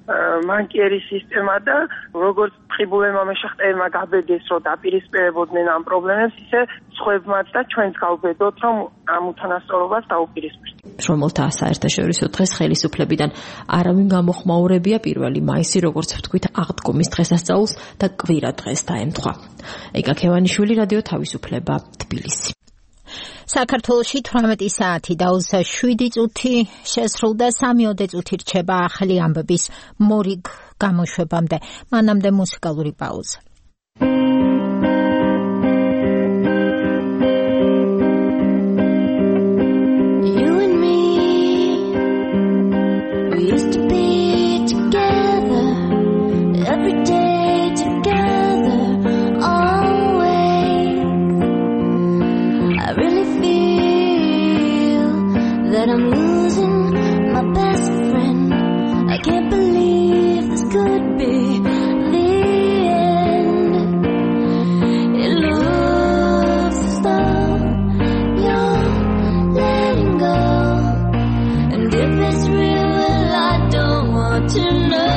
მანკიერის სისტემა და როგორც ტყიბულებმა მეშახტეებმა გაბედეს, რომ დაპირისპირებოდნენ ამ პრობლემებს, ისე სხვებმაც და ჩვენც გავბედოთ, რომ ამ უთანასწორობას დაუპირისპირდეთ. შრომელთა საერთაშორისო დღეს ხელისუფლებიდან არავინ გამოხმაურებია პირველი მაისი, როგორც ვთქვით, აღდგომის დღესასწაულს და კვირა დღეს დაემთხვა. ეკა ქევანიშვილი, რადიო თავისუფლება, თბილისი. საქართველოში თვრამეტი საათი და ოცდაშვიდი წუთი შესრულდა, სამიოდე წუთი რჩება ახალი ამბების მორიგ გამოშვებამდე. მანამდე მუსიკალური პაუზა. That I'm losing my best friend. I can't believe this could be the end. It looks as though you're letting go, and if it's real, well, I don't want to know.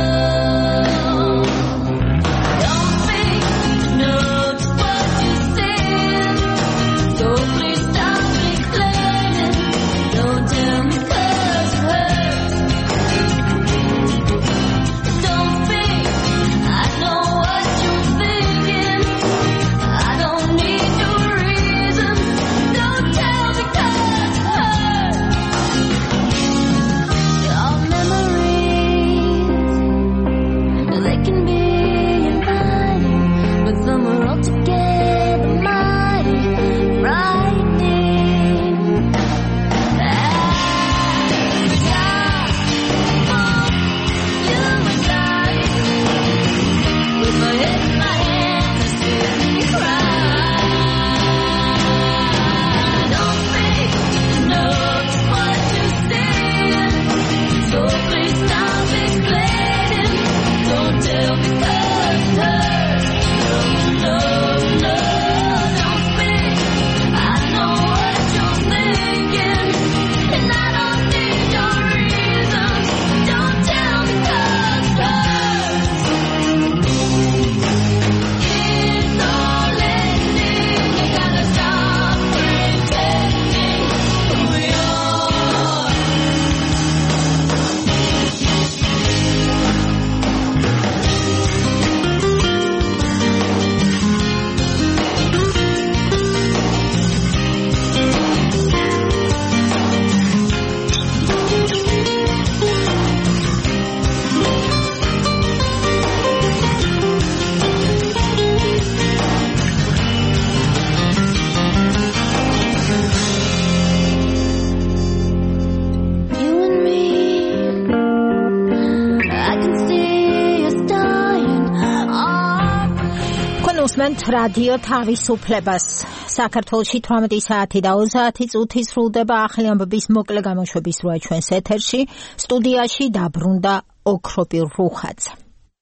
რადიო თავისუფლებას. საქართველოში თვრამეტი საათი და ოცდაათი წუთი სრულდება ახალი ამბების მოკლე გამოშვების როა ჩვენს ეთერში. სტუდიაში დაბრუნდა ოქროპირ რუხაძე.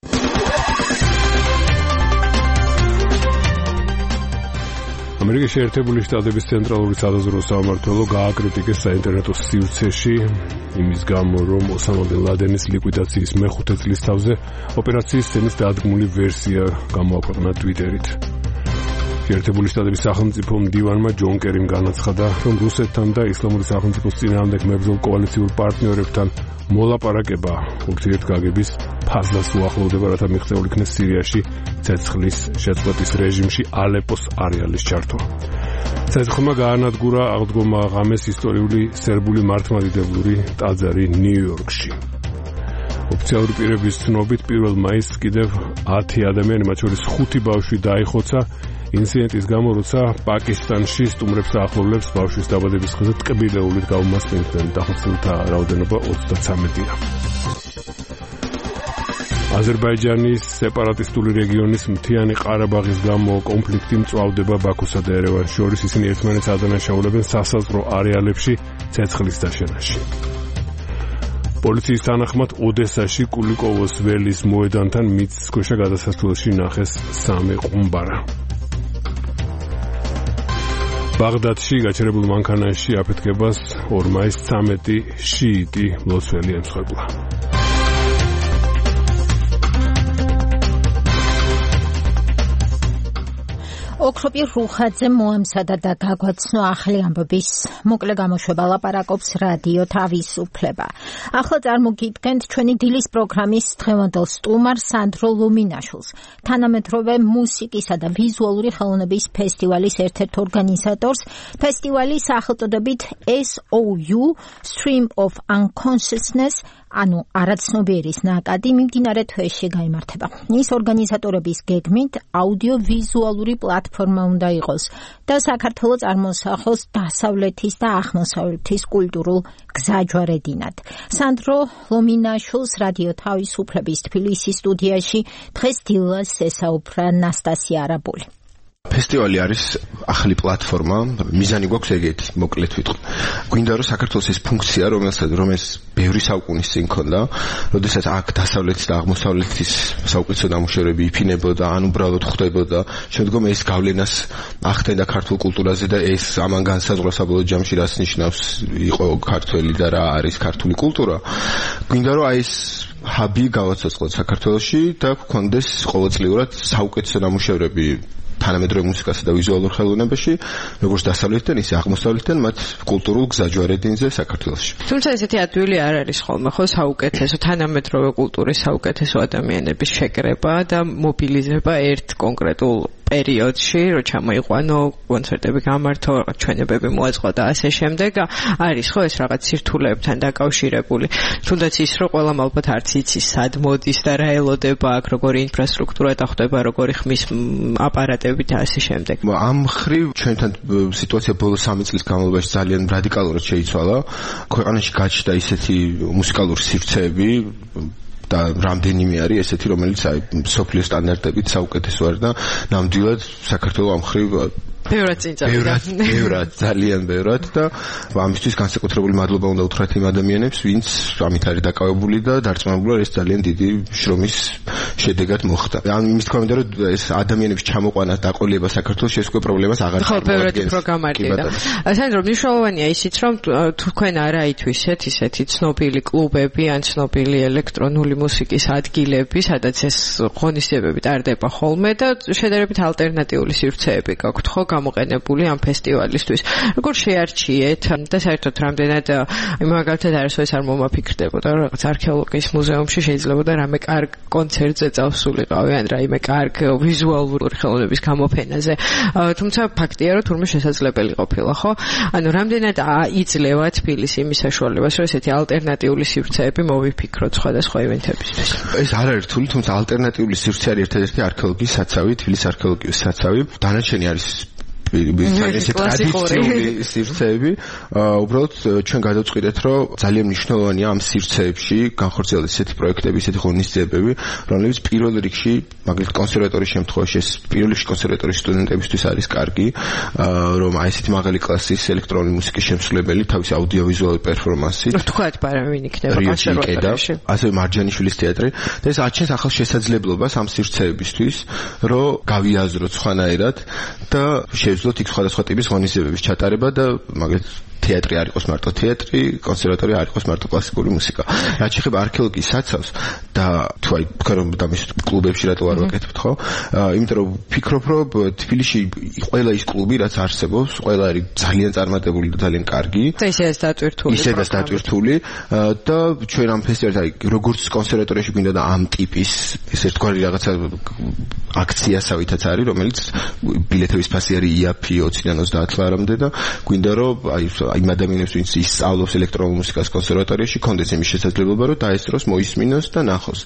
ამერიკის შეერთებული შტატების ცენტრალური სადაზვერვო სამმართველო გააკრიტიკეს საინტერნეტო სივრცეში იმის გამო, რომ ოსამა ბენ ლადენის ლიკვიდაციის მეხუთე წლის თავზე ოპერაციის სცენის დადგმული ვერსია გამოაქვეყნა ტვიტერით. შეერთებული შტატების სახელმწიფო მდივანმა ჯონ კერიმ განაცხადა, რომ რუსეთთან და ისლამური სახელმწიფოს წინააღმდეგ მებრძოლ კოალიციურ პარტნიორებთან მოლაპარაკება ურთიერთგაგების ფაზას უახლოვდება, რათა მიღწეულ იქნეს სირიაში ცეცხლის შეწყვეტის რეჟიმში ალეპოს არეალის ჩართვა. ცეცხლმა გაანადგურა აღდგომა ღამეს ისტორიული სერბული მართლმადიდებლური ტაძარი ნიუ-იორკში. ოფიციალური პირების ცნობით პირველ მაისს კიდევ ათი ადამიანი, მათ შორის ხუთი ბავშვი დაიხოცა ინციდენტის გამო, როცა პაკისტანში სტუმრებს და ახლობლებს ბავშვის დაბადების დღეზე ტკბილეულით გაუმასპინძლებდნენ. დახოცილთა რაოდენობა ოცდაცამეტია. აზერბაიჯანის სეპარატისტული რეგიონის მთიანი ყარაბაღის გამო კონფლიქტი მწვავდება ბაქოსა და ერევანს შორის. ისინი ერთმანეთს ადანაშაულებენ სასაზღვრო არეალებში ცეცხლის დაშენაში. პოლიციის თანახმად ოდესაში კულიკოვოს ველის მოედანთან მიწისქვეშა გადასასვლელში ნახეს სამი ყუმბარა. ბაღდადში გაჩერებულ მანქანაში აფეთქებას ორ მაისს ცამეტი შიიტი ლოცველი ემსხვერპლა. ოქროპი რუხაძე მოემზადა და გაგვაცნო ახალი ამბების მოკლე გამოშვება ლაპარაკობს რადიო თავისუფლება. ახლა წარმოგიდგენთ ჩვენი დილის პროგრამის დღევანდელ სტუმარ სანდრო ლუმინაშვილს, თანამედროვე მუსიკისა და ვიზუალური ხელოვნების ფესტივალის ერთ-ერთ ორგანიზატორს, ფესტივალის სახელწოდებით S O U Stream of Unconsciousness, ანუ არაცნობიერის ნაკადი მიმდინარე თვეში გაიმართება. ის ორგანიზატორების გეგმით აუდიო-ვიზუალური პლატფორმა უნდა იყოს და საქართველოს წარმოსახოს დასავლეთის და აღმოსავლეთის კულტურულ გზაჯვარედინად. სანდრო ლომინაშვილს რადიო თავისუფლების თბილისის სტუდიაში დღეს დილას ესაუბრა ნასტასია არაბული. ფესტივალი არის ახალი პლატფორმა, მიზანი გვაქვს ეგეთი, მოკლედ ვიტყვი. გვინდა რომ საქართველოს ეს ფუნქცია, რომელსაც რომელიც ბევრი საუკუნის წინ ქონდა, როდესაც აქ დასავლეთის და აღმოსავლეთის საუკეთესო ნამუშევრები იფინებოდა, ან უბრალოდ ხვდებოდა, შემდგომ ეს გავლენას ახდენდა ქართულ კულტურაზე და ეს ამან განსაზღვრა საბოლოო ჯამში რაც ნიშნავს იყო ქართველი და რა არის ქართული კულტურა. გვინდა რომ აი ეს ჰაბი გავაცოცხლოთ საქართველოში და გქონდეს ყოველწლიურად საუკეთესო ნამუშევრები თანამედროვე მუსიკასა და ვიზუალურ ხელოვნებაში, როგორც დასავლეთიდან, ისე აღმოსავლეთიდან, მათ კულტურულ გზაჯვარედინზე საქართველოში. თუმცა ესეთი ადვილი არ არის ხოლმე, ხო, საუკეთესო თანამედროვე კულტურის საუკეთესო ადამიანების შეკრება და მობილიზება ერთ კონკრეტულ პერიოდში, რო ჩამოიყვანო, კონცერტები გამართო, ჩვენებები მოაწყო და ასე შემდეგ, არის ხო ეს რაღაც სირთულეებთან დაკავშირებული. თუნდაც ის, რომ ყველამ ალბათ არც იცის, სად მოდის და რა ელოდება აქ, როგორი ინფრასტრუქტურა დახვდება, როგორი ხმის აპარატები და ასე შემდეგ. ამ მხრივ ჩვენთან სიტუაცია ბოლო სამი წლის განმავლობაში ძალიან რადიკალურად შეიცვალა. ქვეყანაში გაჩნდა ისეთი მუსიკალური სივრცეები და რამდენიმე არის ესეთი, რომელიც აი სოფლიო სტანდარტებით საუკეთესო არის და ნამდვილად საქართველოს ამ მხრივ ბევრად წინ წავიდა. ბევრად, ძალიან ბევრად და ამისთვის განსაკუთრებული მადლობა უნდა უთხრათ იმ ადამიანებს, ვინც ამით არის დაკავებული და დარწმუნებული არის, ეს ძალიან დიდი შრომის შედეგად მოხდა. ან იმის თქმა უნდა, რომ ეს ადამიანების ჩამოყვანა და დაყოლება საქართველოში ეს უკვე პრობლემას აღარ წარმოადგენს. ხო, ბევრად უფრო გამარტივდა. სანდრო, მნიშვნელოვანია ისიც, რომ თქვენ არ აითვისეთ ისეთი ცნობილი კლუბები ან ცნობილი ელექტრონული მუსიკის ადგილები, სადაც ეს ღონისძიებები ტარდება ხოლმე და შედარებით ალტერნატიული სივრცეები გაქვთ, ხო? გამოყენებული ამ ფესტივალისთვის. როგორ შეარჩიეთ და საერთოდ რამდენად მაგალითად არის ეს არ მომაფიქრდებოდა რომ რაღაც არქეოლოგიის მუზეუმში შეიძლებოდა რამე კარგ კონცერტზე წავსულიყავი ან რაიმე კარგ ვიზუალური ხელოვნების გამოფენაზე. თუმცა ფაქტია რომ თურმე შესაძლებელი ყოფილა, ხო? ანუ რამდენად იძლევა თბილისი იმის საშუალებას რომ ესეთი ალტერნატიული სივრცეები მოვიფიქროთ სხვადასხვა ივენთებისთვის. ეს არ არის რთული, თუმცა ალტერნატიული სივრცე არის ერთადერთი არქეოლოგიის საცავი, თბილისის არქეოლოგიის საცავი. დანარჩენი არის ეს ტრადიციული სივრცეები. უბრალოდ ჩვენ გადავწყვიტეთ, რომ ძალიან მნიშვნელოვანია ამ სივრცეებში განხორციელდეს ესეთი პროექტები, ესეთი ღონისძიებები, რომლებიც პირველ რიგში, მაგალითად კონსერვატორიის შემთხვევაში, ეს პირველ რიგში კონსერვატორიის სტუდენტებისთვის არის კარგი, რომ აი ესეთი მაღალი კლასის ელექტრონული მუსიკის შემსრულებელი თავისი აუდიოვიზუალური პერფორმანსით. თქვათ, მაგრამ ვინ იქნება კონსერვატორიაში? ასევე მარჯანიშვილის თეატრი და ეს აჩენს ახალ შესაძლებლობას ამ სივრცეებისთვის, რომ გავიაზროთ სხვანაირად და შეძლოთ იქ სხვადასხვა ტიპის ღონისძიებების ჩატარება და მაგალითად თეატრი არ იყოს მარტო თეატრი, კონსერვატორია არ იყოს მარტო კლასიკური მუსიკა. რაც შეეხება არქეოლოგიის საცავს და თუ აი თქვენ რომ დამის კლუბებში რატო არ ვაკეთებთ, ხო? იმიტომ რომ ვფიქრობ, რომ თბილისში ყველა ის კლუბი, რაც არსებობს, ყველა არის ძალიან წარმატებული და ძალიან კარგი. და ისედაც დატვირთული. ისედაც დატვირთული და ჩვენ ამ ფესტივალზე აი როგორც კონსერვატორიაში გვინდა და ამ ტიპის ეს ერთგვარი რაღაცა აქციასავითაც არის, რომელიც ბილეთების ფასი არის იაფი ოციდან ოცდაათ ლარამდე და გვინდა რომ აი იმ ადამიანებს, ვინც ისწავლობს ელექტრონულ მუსიკას კონსერვატორიაში, კონდეს იმის შესაძლებლობა, რომ დაესწროს, მოისმინოს და ნახოს.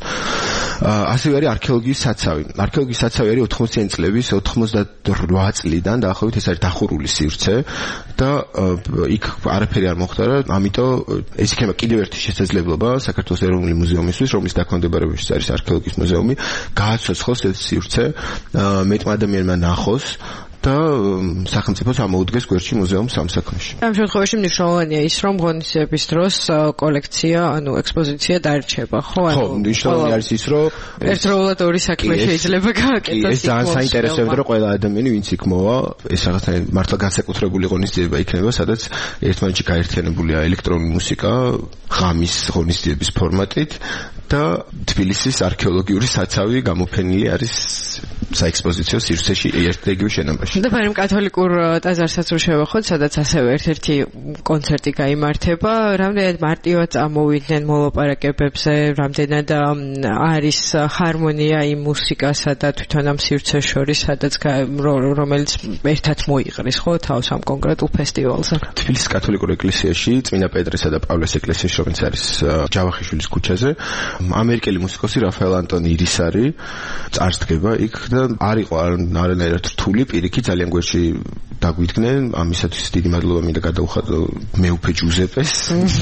ასევე არის არქეოლოგიის საცავი. არქეოლოგიის საცავი არის ოთხმოციანი წლების ოცდაოთხ წლიდან დაახლოებით ეს არის დახურული სივრცე და იქ არაფერი არ მოხდა, ამიტომ ეს იქნება კიდევ ერთი შესაძლებლობა საქართველოს ეროვნული მუზეუმისთვის, რომლის დაქვემდებარებაში არის არქეოლოგიის მუზეუმი, გააცოცხლოს ეს სივრცე, მეტმა ადამიანმა ნახოს და სახელმწიფოს ამოუდგეს გვერდში მუზეუმს ამ საქმეში. ამ შემთხვევაში მნიშვნელოვანია ის, რომ ღონისძიების დროს კოლექცია, ანუ ექსპოზიცია დარჩება, ხო? ხო, მნიშვნელოვანი არის ის, რომ ერთდროულად ორი საქმე შეიძლება გააკეთოს. ეს ძალიან საინტერესოა, რომ ყველა ადამიანი, ვინც იქ მოვა, ეს რაღაცა მართლა განსაკუთრებული ღონისძიება იქნება, სადაც ერთმანეთში გაერთიანებულია ელექტრონული მუსიკა, ღამის ღონისძიების ფორმატით და თბილისის არქეოლოგიური საცავი გამოფენილი არის საექსპოზიციო სივრცეში ერთ-იგივე შენობაში. და მე კათოლიკურ ტაძარსაც რო შევახოთ, სადაც ასევე ერთ-ერთი კონცერტი გაიმართება, რამდენად მარტივად წამოვიდნენ მოლაპარაკებებზე, რამდენად არის ჰარმონია იმ მუსიკასა და თვითონ ამ სივრცეს შორის, სადაც რომელიც ერთად მოიყრის, ხო, თავს ამ კონკრეტულ ფესტივალზე. თბილისის კათოლიკურ ეკლესიაში, წმინდა პეტრესა და პავლეს ეკლესიაში, რომელიც არის ჯავახიშვილის ქუჩაზე, ამერიკელი მუსიკოსი რაფაელ ანტონი ირისარი წარსდგება იქ და არ იყო არანაირად რთული, პირიქით ძალიან გვერდში დაგვიდგნენ, ამისათვის დიდი მადლობა მინდა გადაუხადო მეუფე ჯუზეპეს,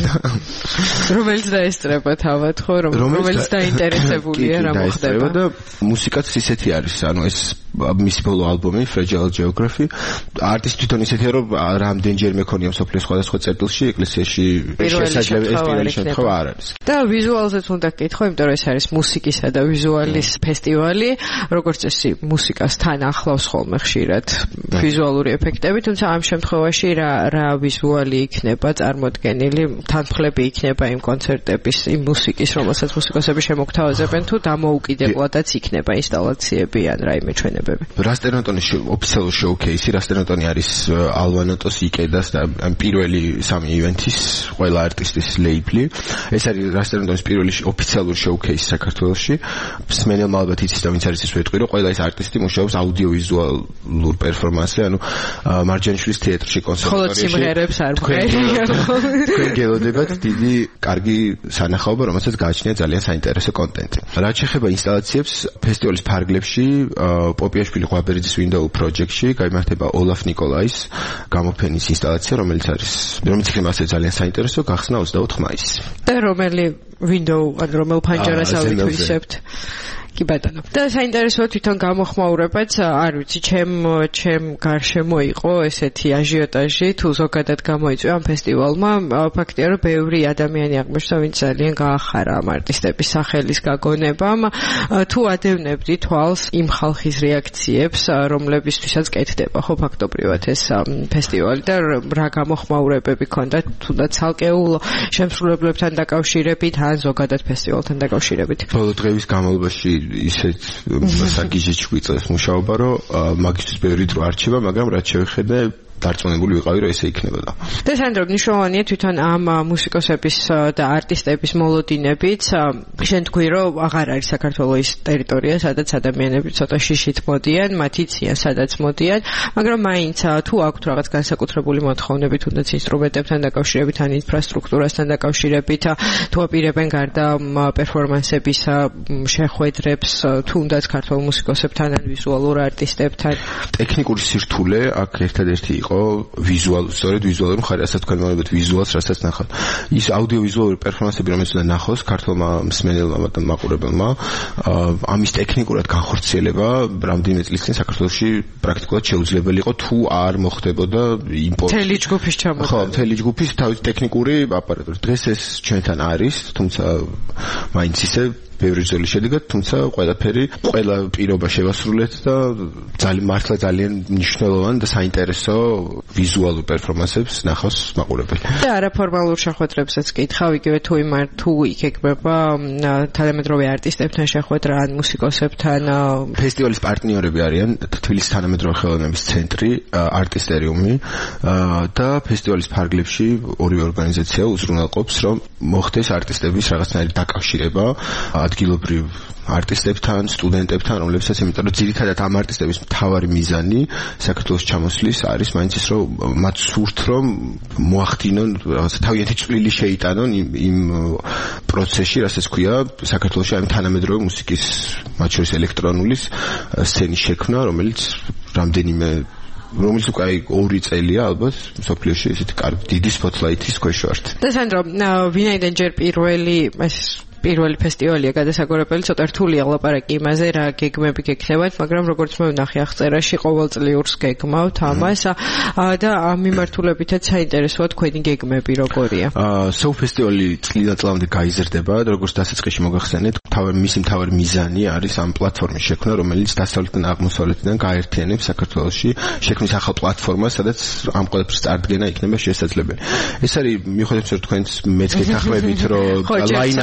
რომელიც დაესწრება თავად, ხო, რომელიც დაინტერესებულია რა მოხდება. და მუსიკაც ისეთი არის, ანუ ეს მისი ბოლო ალბომი Fragile Geography არტისტი თვითონ ისეთია, რომ რამდენჯერმე ქონია მსოფლიოს სხვადასხვა წერტილში, ეკლესიაში შესაძლებელი ეს პირველი შემთხვევა არ არის. და ვიზუალზეც უნდა გკითხო, იმიტომ რომ ეს არის მუსიკისა და ვიზუალის ფესტივალი, როგორც წესი მუსიკას თან ახლავს ხოლმე ხშირად ვიზუალური ეფექტები, თუმცა ამ შემთხვევაში რა რა ვიზუალი იქნება წარმოდგენილი, თანმხლები იქნება იმ კონცერტების, იმ მუსიკის, რომელსაც მუსიკოსები შემოგთავაზებენ, თუ დამოუკიდებლადაც იქნება ინსტალაციები ან რაიმე ჩვენებები. რასტერნოტონის ოფიციალური შოუ-ქეისი, რასტერნოტონი არის ალვანოტოს იკედას და პირველი სამი ივენთის ყველა არტისტის ლეიბლი. ეს არის რასტერნოტონის პირველი ოფიციალური შოუ-ქეისი საქართველოში. მსმენელმა ალბათ იცის და ვინც არის ის ვეტყვი, რომ ყველა ეს არტისტი მუშაობს აუდიოვიზუალურ პერფორმანსზე, ანუ მარჯანიშვილის თეატრში, კონსერვატორიაში. ხოლო სიმღერებს არ თქვენ გელოდებათ დიდი კარგი სანახაობა, რომელსაც გააჩნია ძალიან საინტერესო კონტენტი. რაც შეეხება ინსტალაციებს, ფესტივალის ფარგლებში პოპიაშვილი ღვაბერიძის Window Project-ში გაიმართება ოლაფ ნიკოლაის გამოფენის ინსტალაცია, რომელიც არის რომელიც იქნება ასე ძალიან საინტერესო, გახსნა ოცდაოთხ მაისს. და რომელი window, ან რომელ ფანჯარას ავითვისებთ? კი ბატონო. და საინტერესოა თვითონ გამოხმაურებაც, არ ვიცი, ჩემ ჩემ გარშემო იყო ესეთი აჟიოტაჟი, თუ ზოგადად გამოიწვია ამ ფესტივალმა, ფაქტია, რომ ბევრი ადამიანი აღმოჩნდა, ვინც ძალიან გაახარა ამ არტისტების სახელის გაგონებამ, თუ ადევნებდი თვალს იმ ხალხის რეაქციებს, რომლებისთვისაც კეთდება, ხო, ფაქტობრივად ეს ფესტივალი და რა გამოხმაურებები ქონდა, თუნდაც ცალკეულ შემსრულებლებთან დაკავშირებით, ან ზოგადად ფესტივალთან დაკავშირებით. ბოლო დღეების განმავლობაში ისეთ საგიჟე ჭკვიწას მუშაობა, რომ მაგისტრის ბევრი დრო არჩება, მაგრამ რაც შევხედე დარწმუნებული ვიყავი, რომ ესე იქნებოდა. და სანდრო, მნიშვნელოვანია თვითონ ამ მუსიკოსების და არტისტების მოლოდინებიც, შენ თქვი, რომ აღარ არის საქართველოს ტერიტორია, სადაც ადამიანები ცოტა შიშით მოდიან, მათ იციან, სადაც მოდიან, მაგრამ მაინც თუ აქვთ რაღაც განსაკუთრებული მოთხოვნები, თუნდაც ინსტრუმენტებთან დაკავშირებით, ან ინფრასტრუქტურასთან დაკავშირებით, თუ აპირებენ გარდა პერფორმანსების შეხვედრებს, თუნდაც ქართულ მუსიკოსებთან ან ვიზუალურ არტისტებთან. ტექნიკური სირთულე აქ ერთადერთი იყო ვიზუალ, სწორედ ვიზუალური მხარე, რასაც თქვენ მოვიგეთ ვიზუალს, რასაც ნახავთ. ის აუდიოვიზუალური პერფორმანსები, რომელიც უნდა ნახოს ქართულმა მსმენელმა და მაყურებელმა, ამის ტექნიკურად განხორციელება რამდენიმე წლის წინ საქართველოში პრაქტიკულად შეუძლებელი იყო, თუ არ მოხდებოდა იმპორტი. მთელი ჯგუფის ჩამოთვალა. ხო, მთელი ჯგუფის თავის ტექნიკური აპარატური. დღეს ეს ჩვენთან არის, თუმცა მაინც ისე ბევრი ძველი შედეგად, თუმცა ყველაფერი, ყველა პირობა შევასრულეთ და ძალიან მართლა ძალიან მნიშვნელოვანი და საინტერესო ვიზუალურ პერფორმანსებს ნახავს მაყურებელი. და არაფორმალურ შეხვედრებსაც კითხავ, იგივე თუ იმარ თუ იქნება თანამედროვე არტისტებთან შეხვედრა ან მუსიკოსებთან. ფესტივალის პარტნიორები არიან თბილისის თანამედროვე ხელოვნების ცენტრი, არტისტერიუმი და ფესტივალის ფარგლებში ორივე ორგანიზაცია უზრუნველყოფს, რომ მოხდეს არტისტების რაღაცნაირი დაკავშირება ადგილობრივ არტისტებთან, სტუდენტებთან, რომლებსაც იმიტომ რომ ძირითადად ამ არტისტების მთავარი მიზანი საქართველოს ჩამოსვლის არის მაინც ის, რომ მათ სურთ, რომ მოახდინონ რაღაც თავიანთი წვლილი შეიტანონ იმ იმ პროცესში, რასაც ქვია საქართველოში ამ თანამედროვე მუსიკის, მათ შორის ელექტრონულის სცენის შექმნა, რომელიც რამდენიმე რომელიც უკვე აი ორი წელია ალბათ მსოფლიოში ესეთი კარგი დიდი სპოტლაითის ქვეშ ვართ. და სანდრო, ვინაიდან ჯერ პირველი ეს პირველი ფესტივალია გადასაგორებელი, ცოტა რთულია ლაპარაკი იმაზე, რა გეგმები გექნებათ, მაგრამ როგორც მე ვნახე აღწერაში, ყოველწლიურს გეგმავთ ამას და ამ მიმართულებითაც საინტერესოა თქვენი გეგმები როგორია. სოუ ფესტივალი წლიდან წლამდე გაიზრდება და როგორც დასაწყისში მოგახსენეთ, თავი მისი მთავარი მიზანი არის ამ პლატფორმის შექმნა, რომელიც დასავლეთიდან აღმოსავლეთიდან გააერთიანებს საქართველოში შექმნის ახალ პლატფორმას, სადაც ამ ყველაფრის წარდგენა იქნება შესაძლებელი. ეს არის მიუხედავად რომ თქვენს მეც გეთანხმებით, რომ ლაინაპი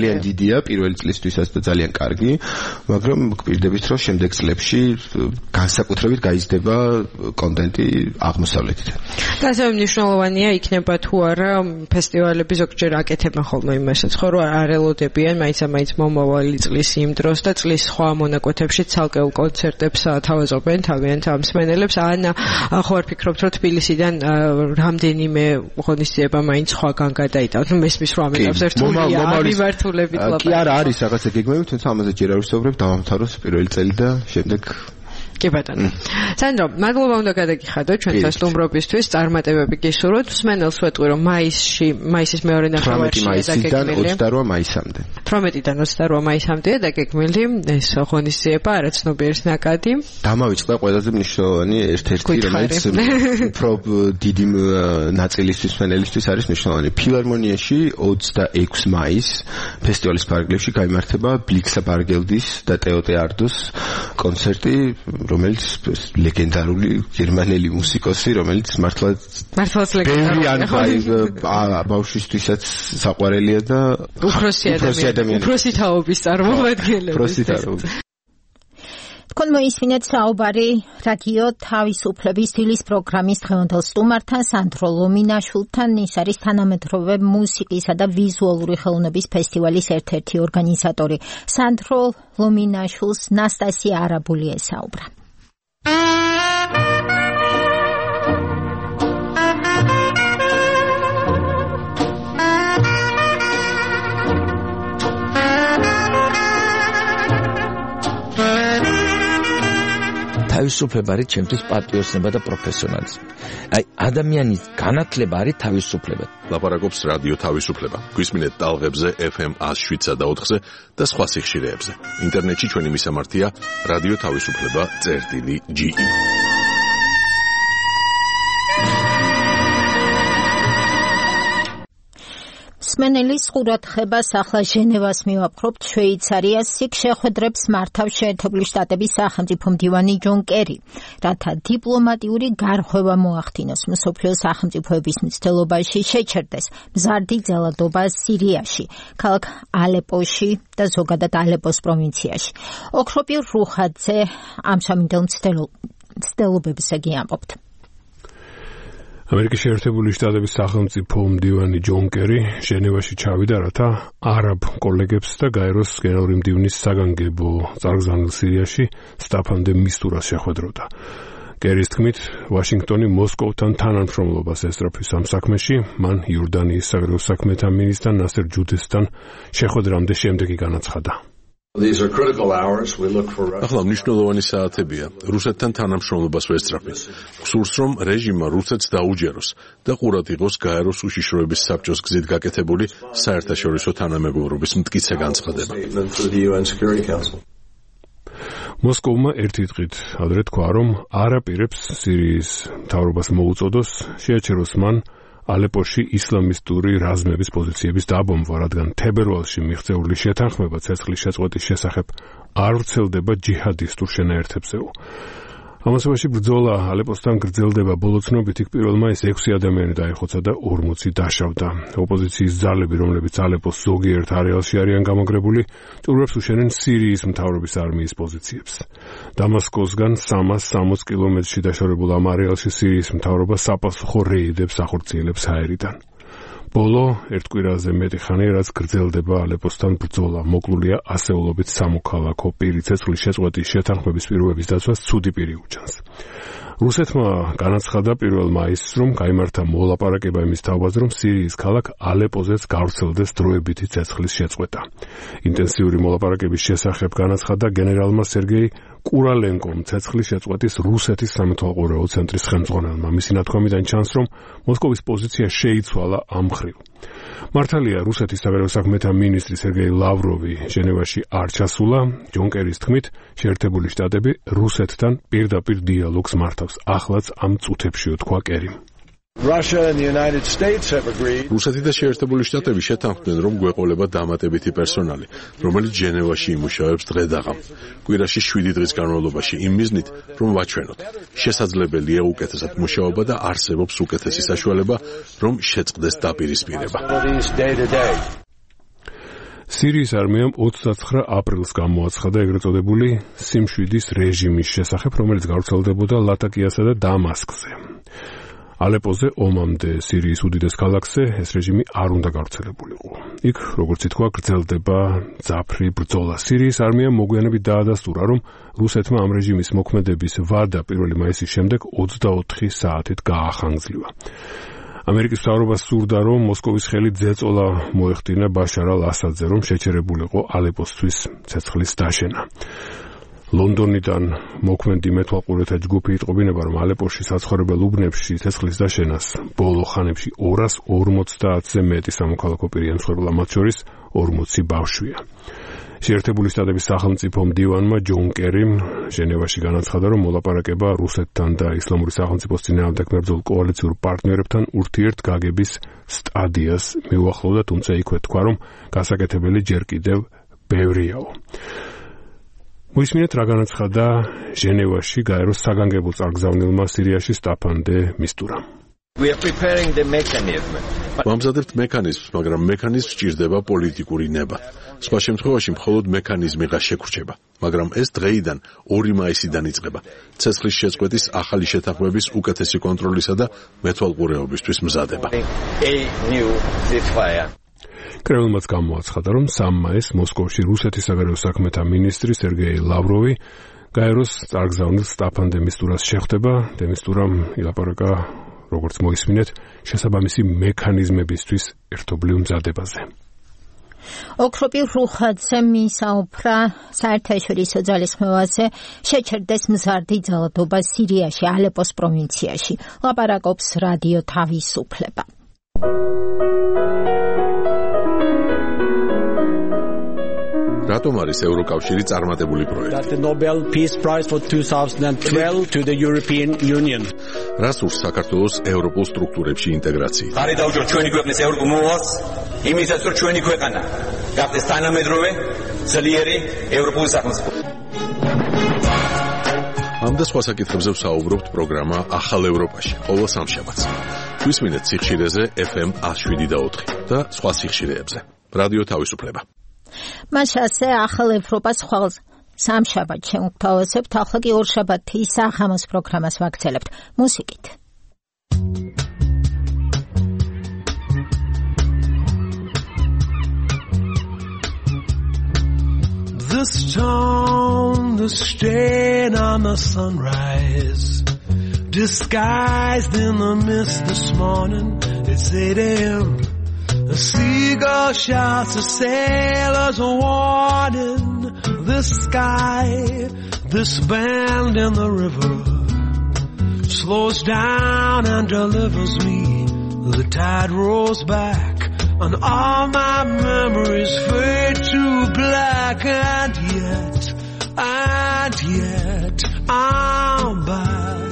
ძალიან დიდია პირველი წლისთვისაც და ძალიან კარგი, მაგრამ გვპირდებით რომ შემდეგ წლებში განსაკუთრებით გაიზრდება კონტენტი აღმოსავლეთიდან. და ასე მნიშვნელოვანია იქნება თუ არა ფესტივალები ზოგჯერ აკეთებენ ხოლმე იმასაც, ხო რომ არ ელოდებიან მაინც-მაინც მომავალი წლის იმ დროს და წლის სხვა მონაკვეთებში ცალკეულ კონცერტებს თავაზობენ თავიანთ მსმენელებს. ან ხო არ ფიქრობთ რომ თბილისიდან რამდენიმე ღონისძიება მაინც სხვაგან გადაიტანთ. ნუ მესმის რომ ამიტავს ერთული ამიმართულებით ლაპარაკი. კი არა არის რაღაცა გეგმები, თუმცა ამაზე ჯერ არ ვისაუბრებ, დავამთავროს პირველი წელი და შემდეგ კი ბატონო. სანდრო, მადლობა უნდა გადაგიხადოთ ჩვენთან სტუმრობისთვის, წარმატებები გისურვოთ. მსმენელს ვეტყვი რომ მაისში, მაისის მეორე ნახევარში დაგეგმილი ოცდაოთხ მაისამდე. თვრამეტიდან ოცდაოთხ მაისამდეა დაგეგმილი ეს ღონისძიება, არაცნობიერის ნაკადი. დამავიწყდა ყველაზე მნიშვნელოვანი ერთ-ერთი, რომელიც უფრო დიდი ნაწილისთვის მსმენელისთვის არის მნიშვნელოვანი. ფილარმონიაში ოცდაექვსი მაისს ფესტივალის ფარგლებში გაიმართება ბლიქსა ბარგელდის და ტეოტე არდოს კონცერტი, რომელიც ლეგენდარული გერმანელი მუსიკოსი, რომელიც მართლა მართლაც ლეგენდარული ბავშვისთვისაც საყვარელია და უფროსი ადამიანი, უფროსი თაობის წარმომადგენელი. უფროსი თაობა. თქვენ მოისმინეთ საუბარი რადიო თავისუფლების დილის პროგრამის დღევანდელ სტუმართან სანდრო ლომინაშვილთან. ის არის თანამედროვე მუსიკისა და ვიზუალური ხელოვნების ფესტივალის ერთ-ერთი ორგანიზატორი. სანდრო ლომინაშვილს ნასტასია არაბული ესაუბრა. თავისუფლება არის ჩემთვის პატრიოტიზმი და პროფესიონალიზმი. აი ადამიანის განათლება არის თავისუფლება. ლაპარაკობს რადიო თავისუფლება. გვისმინეთ ტალღებზე ეფ ემ one oh seven და ოთხზე და სხვა სიხშირეებზე. ინტერნეტში ჩვენი მისამართია რადიო თავისუფლება წერტილი ჯი ი. მსმენელის ყურადღებას ახლა ჟენევას მივაპყრობთ. შვეიცარიას იქ შეხვედრებს მართავს შეერთებული შტატების სახელმწიფო მდივანი ჯონ კერი, რათა დიპლომატიური გარღვევა მოახდინოს მსოფლიოს სახელმწიფოების მცდელობაში შეჩერდეს მზარდი ძალადობა სირიაში, ქალაქ ალეპოში და ზოგადად ალეპოს პროვინციაში. ოქროპირ რუხაძე ამ სამინდელ მცდელობებზე გიამბობთ. ამერიკის შეერთებული შტატების სახელმწიფო მდივანი ჯონ კერი ჟენევაში ჩავიდა, რათა არაბ კოლეგებს და გაეროს გენერალური მდივნის საგანგებო წარგზავნილ სირიაში სტაფან დე მისტურას შეხვედროდა. კერის თქმით, ვაშინგტონი მოსკოვთან თანამშრომლობას ესწრაფვის ამ საქმეში, მან იორდანიის საგარეო საქმეთა მინისტრ ნასერ ჯუდესთან შეხვედრამდე შემდეგი განაცხადა. ახლა მნიშვნელოვანი საათებია. რუსეთთან თანამშრომლობას ვესწრაფვით. გსურს, რომ რეჟიმმა რუსეთს დაუჯეროს და ყურად იყოს გაეროს უშიშროების საბჭოს გზით გაკეთებული საერთაშორისო თანამეგობრობის მტკიცე განცხადება. მოსკოვმა ერთი დღით ადრე თქვა, რომ არ აპირებს სირიის მთავრობას მოუწოდოს შეაჩეროს მან ალეპოში ისლამისტური რაზმების პოზიციების დაბომბვა, რადგან თებერვალში მიღწეული შეთანხმება ცეცხლის შეწყვეტის შესახებ არ ვრცელდება ჯიჰადისტურ შენაერთებზეო. ამასობაში ბრძოლა ალეპოსთან გრძელდება. ბოლო ცნობით იქ პირველ მაისს ექვსი ადამიანი დაიხოცა და ორმოცი დაშავდა. ოპოზიციის ძალები, რომლებიც ალეპოს ზოგიერთ არეალში არიან გამაგრებული, წურვებს უშენენ სირიის მთავრობის არმიის პოზიციებს. დამასკოსგან სამას სამოც კილომეტრში დაშორებულ ამ არეალში სირიის მთავრობა საპასუხო რეიდებს ახორციელებს აერიდან. ბოლო ერთ კვირაზე მეტი ხანი, რაც გრძელდება ალეპოსთან ბრძოლა, მოკლულია ასეულობით სამოქალაქო პირი. ცეცხლის შეწყვეტის შეთანხმების პირობების დაცვას ცუდი პირი უჩანს. რუსეთმა განაცხადა პირველ მაისს, რომ გაიმართა მოლაპარაკება იმის თავაზე, რომ სირიის ქალაქ ალეპოზეც გავრცელდეს დროებითი ცეცხლის შეწყვეტა. ინტენსიური მოლაპარაკების შესახებ განაცხადა გენერალმა სერგეი კურალენკომ, ცეცხლის შეწყვეტის რუსეთის სამეთვალყურეო ცენტრის ხელმძღვანელმა. მისი ნათქვამიდან ჩანს, რომ მოსკოვის პოზიცია შეიცვალა ამ მხრივ. მართალია, რუსეთის საგარეო საქმეთა მინისტრი სერგეი ლავროვი ჟენევაში არ ჩასულა. ჯონ კერის თქმით, შეერთებული შტატები რუსეთთან პირდაპირ დიალოგს მართავს. ახლაც ამ წუთებში თქვა კერიმ. რუსეთი და შეერთებული შტატები შეთანხმდნენ, რომ გვეყოლება დამატებითი პერსონალი, რომელიც ჟენევაში იმუშავებს დღე-დაღამ. კვირაში შვიდი დღის განმავლობაში იმ მიზნით, რომ ვაჩვენოთ. შესაძლებელია უკეთესად მუშაობა და არსებობს უკეთესი საშუალება, რომ შეწყდეს დაპირისპირება. სირიის არმიამ ოცდაცხრა აპრილს გამოაცხადა ეგრეთ წოდებული სიმშვიდის რეჟიმის შესახებ, რომელიც გავრცელდებოდა ლატაკიასა და დამასკზე. ალეპოზე ომამდე სირიის უდიდეს ქალაქზე ეს რეჟიმი არ უნდა გავრცელებულიყო. იქ, როგორც ითქვა, გრძელდება მძაფრი ბრძოლა. სირიის არმიამ მოგვიანებით დაადასტურა, რომ რუსეთმა ამ რეჟიმის მოქმედების ვადა პირველი მაისის შემდეგ ოცდაოთხი საათით გაახანგრძლივა. ამერიკის მთავრობას სურდა, რომ მოსკოვის ხელი ძეწოლა მოეხდინა ბაშარ ალ-ასადზე, რომ შეჩერებულიყო ალეპოსთვის ცეცხლის დაშენა. ლონდონიდან მოქმედი მეთვალყურეთა ჯგუფი იტყობინება, რომ ალეპოში საცხოვრებელ უბნებში ცეცხლის დაშენას ბოლო ხანებში ორას ორმოცდაათზე მეტი სამოქალაქო პირი ემსხვერპლა, მათ შორის ორმოცი ბავშვია. შეერთებული შტატების სახელმწიფო მდივანმა ჯონ კერიმ ჟენევაში განაცხადა, რომ მოლაპარაკება რუსეთთან და ისლამური სახელმწიფოს წინააღმდეგ მებრძოლ კოალიციურ პარტნიორებთან ურთიერთგაგების სტადიას მიუახლოვდა, თუმცა იქვე თქვა, რომ გასაკეთებელი ჯერ კიდევ ბევრიაო. მოისმინეთ, რა განაცხადა ჟენევაში გაეროს საგანგებო წარგზავნილმა სირიაში სტაფან დე მისტურამ. We are preparing the mechanism. ვამზადებთ მექანიზმს, მაგრამ მექანიზმს სჭირდება პოლიტიკური ნება. სხვა შემთხვევაში მხოლოდ მექანიზმიღა შეგრჩება, მაგრამ ეს დღეიდან ორი მაისიდან იწყება. ცეცხლის შეწყვეტის ახალი შეთანხმების უკეთესი კონტროლისა და მეთვალყურეობისთვის მზადება. A new ceasefire. კრემლმაც გამოაცხადა, რომ სამ მაისს მოსკოვში რუსეთის საგარეო საქმეთა მინისტრი სერგეი ლავროვი გაეროს წარგზავნილ სტაფან დე მისტურას შეხვდება. დე მისტურამ ილაპარაკა, როგორც მოისმინეთ, შესაბამისი მექანიზმებისთვის ერთობლივ მზადებაზე. ოქროპირ რუხაძე მისაუბრა საერთაშორისო ძალისხმევაზე შეჩერდეს მზარდი ძალადობა სირიაში, ალეპოს პროვინციაში. ლაპარაკობს რადიო თავისუფლება. რატომ არის ევროკავშირი წარმატებული პროექტი? The Nobel Peace Prize for twenty twelve to the European Union. რას ურს საქართველოს ევროპულ სტრუქტურებში ინტეგრაცია? ხარი დავჯერ ჩვენი ქვეყნის ევროპულ მოვალს, იმისაც რომ ჩვენი ქვეყანა გახდეს თანამედროვე, ძლიერი ევროპული სახელმწიფო. ამ და სხვა საკითხებზე ვსაუბრობთ პროგრამა ახალ ევროპაში, ყოველ სამშაბათს. გვისმინეთ სიხშირეზე ეფ ემ one oh seven და ოთხი და სხვა სიხშირეებზე. რადიო თავისუფლება. მაშასე ახალ ევროპას ხვალ სამშაბათს შევთავაზებთ, ახლა კი ორშაბათის საღამოს პროგრამას ვაგრძელებთ მუსიკით. This town, the stain on the sunrise, disguised in the mist this morning. It's eight a.m. A seagull shouts a sailor's warning. This sky, this bend in the river, slows down and delivers me. The tide rolls back and all my memories fade to black. And yet, and yet, I'm back.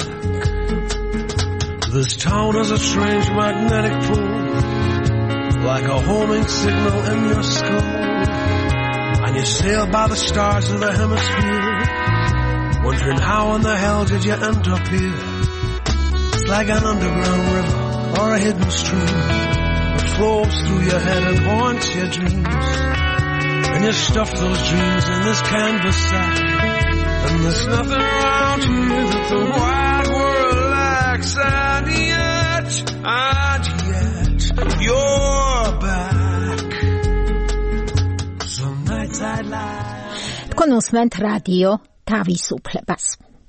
This town is a strange magnetic pull, like a homing signal in your skull. And you sail by the stars of the hemisphere, wondering how in the hell did you end up here. It's like an underground river or a hidden stream that flows through your head and haunts your dreams. And you stuff those dreams in this canvas sack, and there's nothing around here that the wide world lacks. And yet, and yet, you're back. Some nights I'd lie. თქვენ უსმენთ რადიო თავისუფლებას.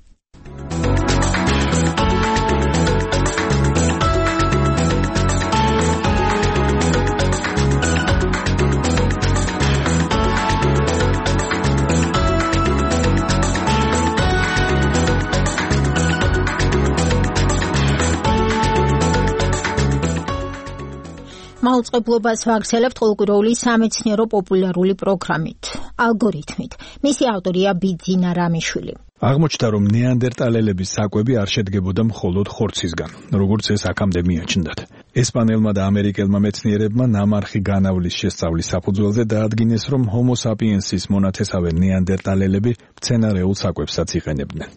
მაუწყებლობას ვაგრძელებთ ყოველკვირეული სამეცნიერო პოპულარული პროგრამით, ალგორითმით. მისი ავტორია ბიძინა რამიშვილი. აღმოჩნდა, რომ ნეანდერტალელების საკვები არ შედგებოდა მხოლოდ ხორცისგან, როგორც ეს აქამდე მიაჩნდათ. ესპანელმა და ამერიკელმა მეცნიერებმა ნამარხი განავლის შესწავლის საფუძველზე დაადგინეს, რომ ჰომო საპიენსის მონათესავე ნეანდერტალელები მცენარეულ საკვებსაც იყენებდნენ.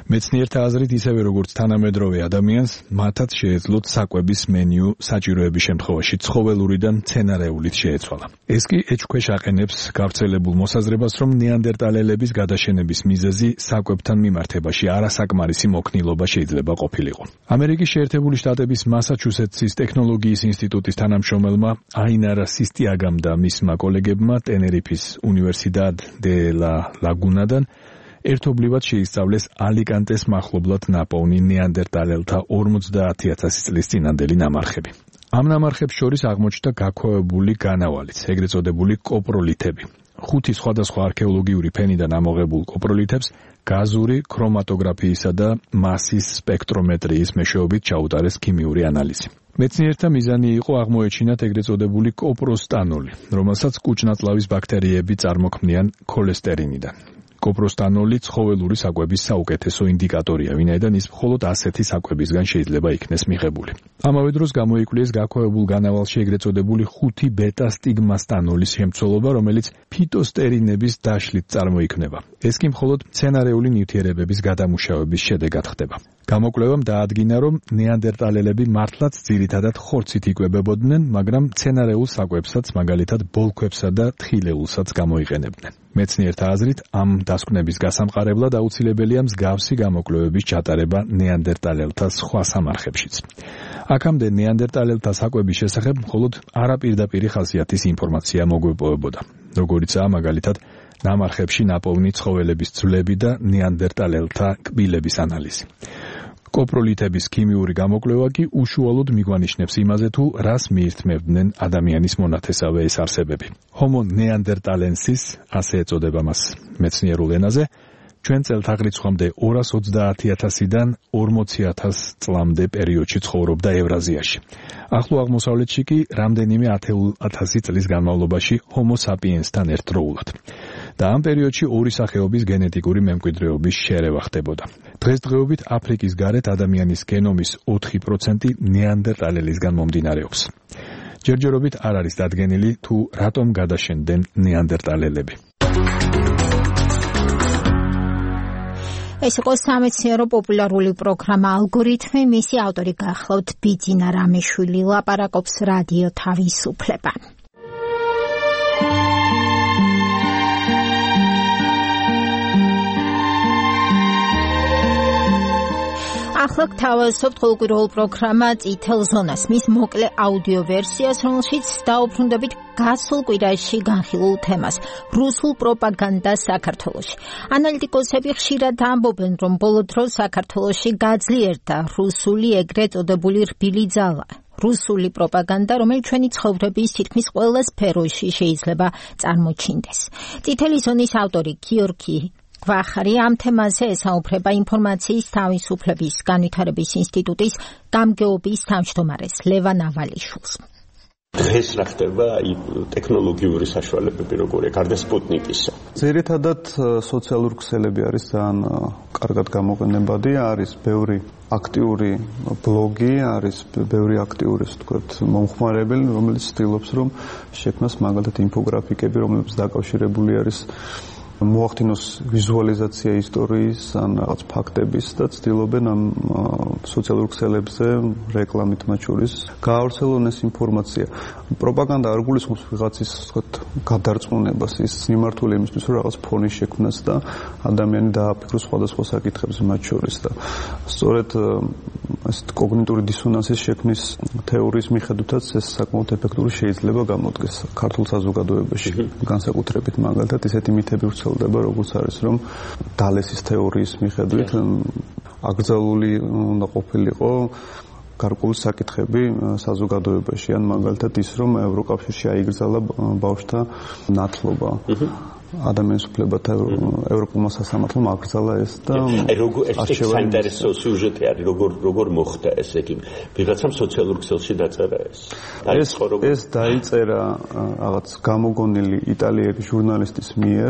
მეცნიერთა აზრით ისევე როგორც თანამედროვე ადამიანს, მათაც შეეძლოთ საკვების მენიუ საჭიროების შემთხვევაში ცხოველურიდან მცენარეულით შეეცვალა. ეს კი ეჭვქვეშ აყენებს გავრცელებულ მოსაზრებას, რომ ნეანდერტალელების გადაშენების მიზეზი საკვებთან მიმართებაში არასაკმარისი მოქნილობა შეიძლება ყოფილიყო. ამერიკის შეერთებული შტატების მასაჩუსეტსის ტექნოლოგიის ინსტიტუტის თანამშრომელმა აინარა სისტიაგამ და მისმა კოლეგებმა ტენერიფის უნივერსიდად დე ლა ლაგუნადან ერთობლივად შეისწავლეს ალიკანტეს მახლობლად ნაპოვნი ნეანდერტალელთა ორმოცდაათი ათასი წლის წინანდელი ნამარხები. ამ ნამარხებს შორის აღმოჩნდა გაქვავებული განავალიც, ეგრეთ წოდებული კოპროლითები. ხუთი სხვადასხვა არქეოლოგიური ფენიდან ამოღებულ კოპროლითებს გაზური ქრომატოგრაფიისა და მასის სპექტრომეტრიის მეშვეობით ჩაუტარეს ქიმიური ანალიზი. მეცნიერთა მიზანი იყო აღმოეჩინათ ეგრეთ წოდებული კოპროსტანოლი, რომელსაც კუჭნაწლავის ბაქტერიები წარმოქმნიან ქოლესტერინიდან. კოპროსტანოლი ცხოველური საკვების საუკეთესო ინდიკატორია, ვინაიდან ის მხოლოდ ასეთი საკვებისგან შეიძლება იქნეს მიღებული. ამავე დროს გამოიკვლიეს გაქვავებულ განავალში ეგრეთ წოდებული ხუთი ბეტა-სტიგმასტანოლის შემცველობა, რომელიც ფიტოსტერინების დაშლით წარმოიქმნება. ეს კი მხოლოდ მცენარეული ნივთიერებების გადამუშავების შედეგად ხდება. გამოკვლევამ დაადგინა, რომ ნეანდერტალელები მართლაც ძირითადად ხორცით იკვებებოდნენ, მაგრამ მცენარეულ საკვებსაც, მაგალითად ბოლქვებსა და თხილეულსაც გამოიყენებდნენ. მეცნიერთა აზრით, ამ დასკვნების გასამყარებლად აუცილებელია მსგავსი გამოკვლევების ჩატარება ნეანდერტალელთა სხვა სამარხებშიც. აქამდე ნეანდერტალელთა საკვების შესახებ მხოლოდ არაპირდაპირი ხასიათის ინფორმაცია მოგვეპოვებოდა, როგორიცაა მაგალითად ნამარხებში ნაპოვნი ცხოველების ძვლები და ნეანდერტალელთა კბილების ანალიზი. კოპროლითების ქიმიური გამოკვლევა კი უშუალოდ მიგვანიშნებს იმაზე, თუ რას მიირთმევდნენ ადამიანის მონათესავე ეს არსებები. Homo neanderthalensis, ასე ეწოდება მას მეცნიერულ ენაზე, ჩვენ წელთაღრიცხვამდე ორას ოცდაათი ათასიდან ორმოცი ათას წლამდე პერიოდში ცხოვრობდა ევრაზიაში. ახლო აღმოსავლეთში კი რამდენიმე ათეული წლის განმავლობაში Homo sapiens-თან ერთდროულად. და ამ პერიოდში ორი სახეობის გენეტიკური მემკვიდრეობის შერევა ხდებოდა. დღესდღეობით აფრიკის გარეთ ადამიანის გენომის ოთხი პროცენტი ნეანდერტალელისგან მომდინარეობს. ჯერჯერობით არ არის დადგენილი, თუ რატომ გადაშენდნენ ნეანდერტალელები. ეს იყო სამეცნიერო პოპულარული პროგრამა ალგორითმი, მისი ავტორი გახლავთ ბიძინა რამეშვილი, ლაპარაკობს რადიო თავისუფლება. ახლა გთავაზობთ ყოველკვირეულ პროგრამა წითელ ზონას, მის მოკლე აუდიო ვერსიას, რომელშიც დაუბრუნდებით გასულ კვირაში განხილულ თემას, რუსულ პროპაგანდას საქართველოში. ანალიტიკოსები ხშირად ამბობენ, რომ ბოლო დროს საქართველოში გაძლიერდა რუსული ეგრეთ წოდებული რბილი ძალა. რუსული პროპაგანდა, რომელიც ჩვენი ცხოვრების თითქმის ყველა სფეროში შეიძლება წარმოჩინდეს. წითელი ზონის ავტორი გიორგი გვახარი ამ თემაზე ესაუბრება ინფორმაციის თავისუფლების განვითარების ინსტიტუტის გამგეობის თავმჯდომარეს ლევან ავალიშვილს. დღეს რა ხდება აი ტექნოლოგიური საშუალებები როგორია გარდა სპუტნიკისა. ძირითადად სოციალური ქსელები არის ძალიან კარგად გამოყენებადი, არის ბევრი აქტიური ბლოგი, არის ბევრი აქტიური, ასე ვთქვათ, მომხმარებელი, რომელიც ცდილობს რომ შექმნას მაგალითად ინფოგრაფიკები, რომლებიც დაკავშირებული არის მოახდინოს ვიზუალიზაცია ისტორიის ან რაღაც ფაქტების და ცდილობენ ამ სოციალურ ქსელებზე რეკლამით მათ შორის გაავრცელონ ეს ინფორმაცია. პროპაგანდა არ გულისხმობს ვიღაცის, ვთქვათ, გადარწმუნებას, ის მიმართული იმისთვის, რომ რაღაც ფონის შექმნას და ადამიანი დააფიქროს სხვადასხვა საკითხებზე მათ შორის და სწორედ ასეთ კოგნიტური დისონანსის შექმნის თეორიის მიხედვითაც ეს საკმაოდ ეფექტური შეიძლება გამოდგეს ქართულ საზოგადოებაში. განსაკუთრებით მაგალითად ისეთი მითები ვრცელდება, როგორც არის რომ დალესის თეორიის მიხედვით აკრძალული უნდა ყოფილიყო გარკვეული საკითხები საზოგადოებაში, ან მაგალითად ის რომ ევროკავშირში აიგრძალა ბავშვთა ნათლობა. ადამიანის უფლებათა ევროპულმა სასამართლომ აკრძალა ეს და აი როგორ ეს საინტერესო სიუჟეტი არის, როგორ როგორ მოხდა ეს იგი ვიღაცამ სოციალურ ქსელში დაწერა ეს. ეს ეს დაიწერა რაღაც გამოგონილი იტალიელი ჟურნალისტის მიერ.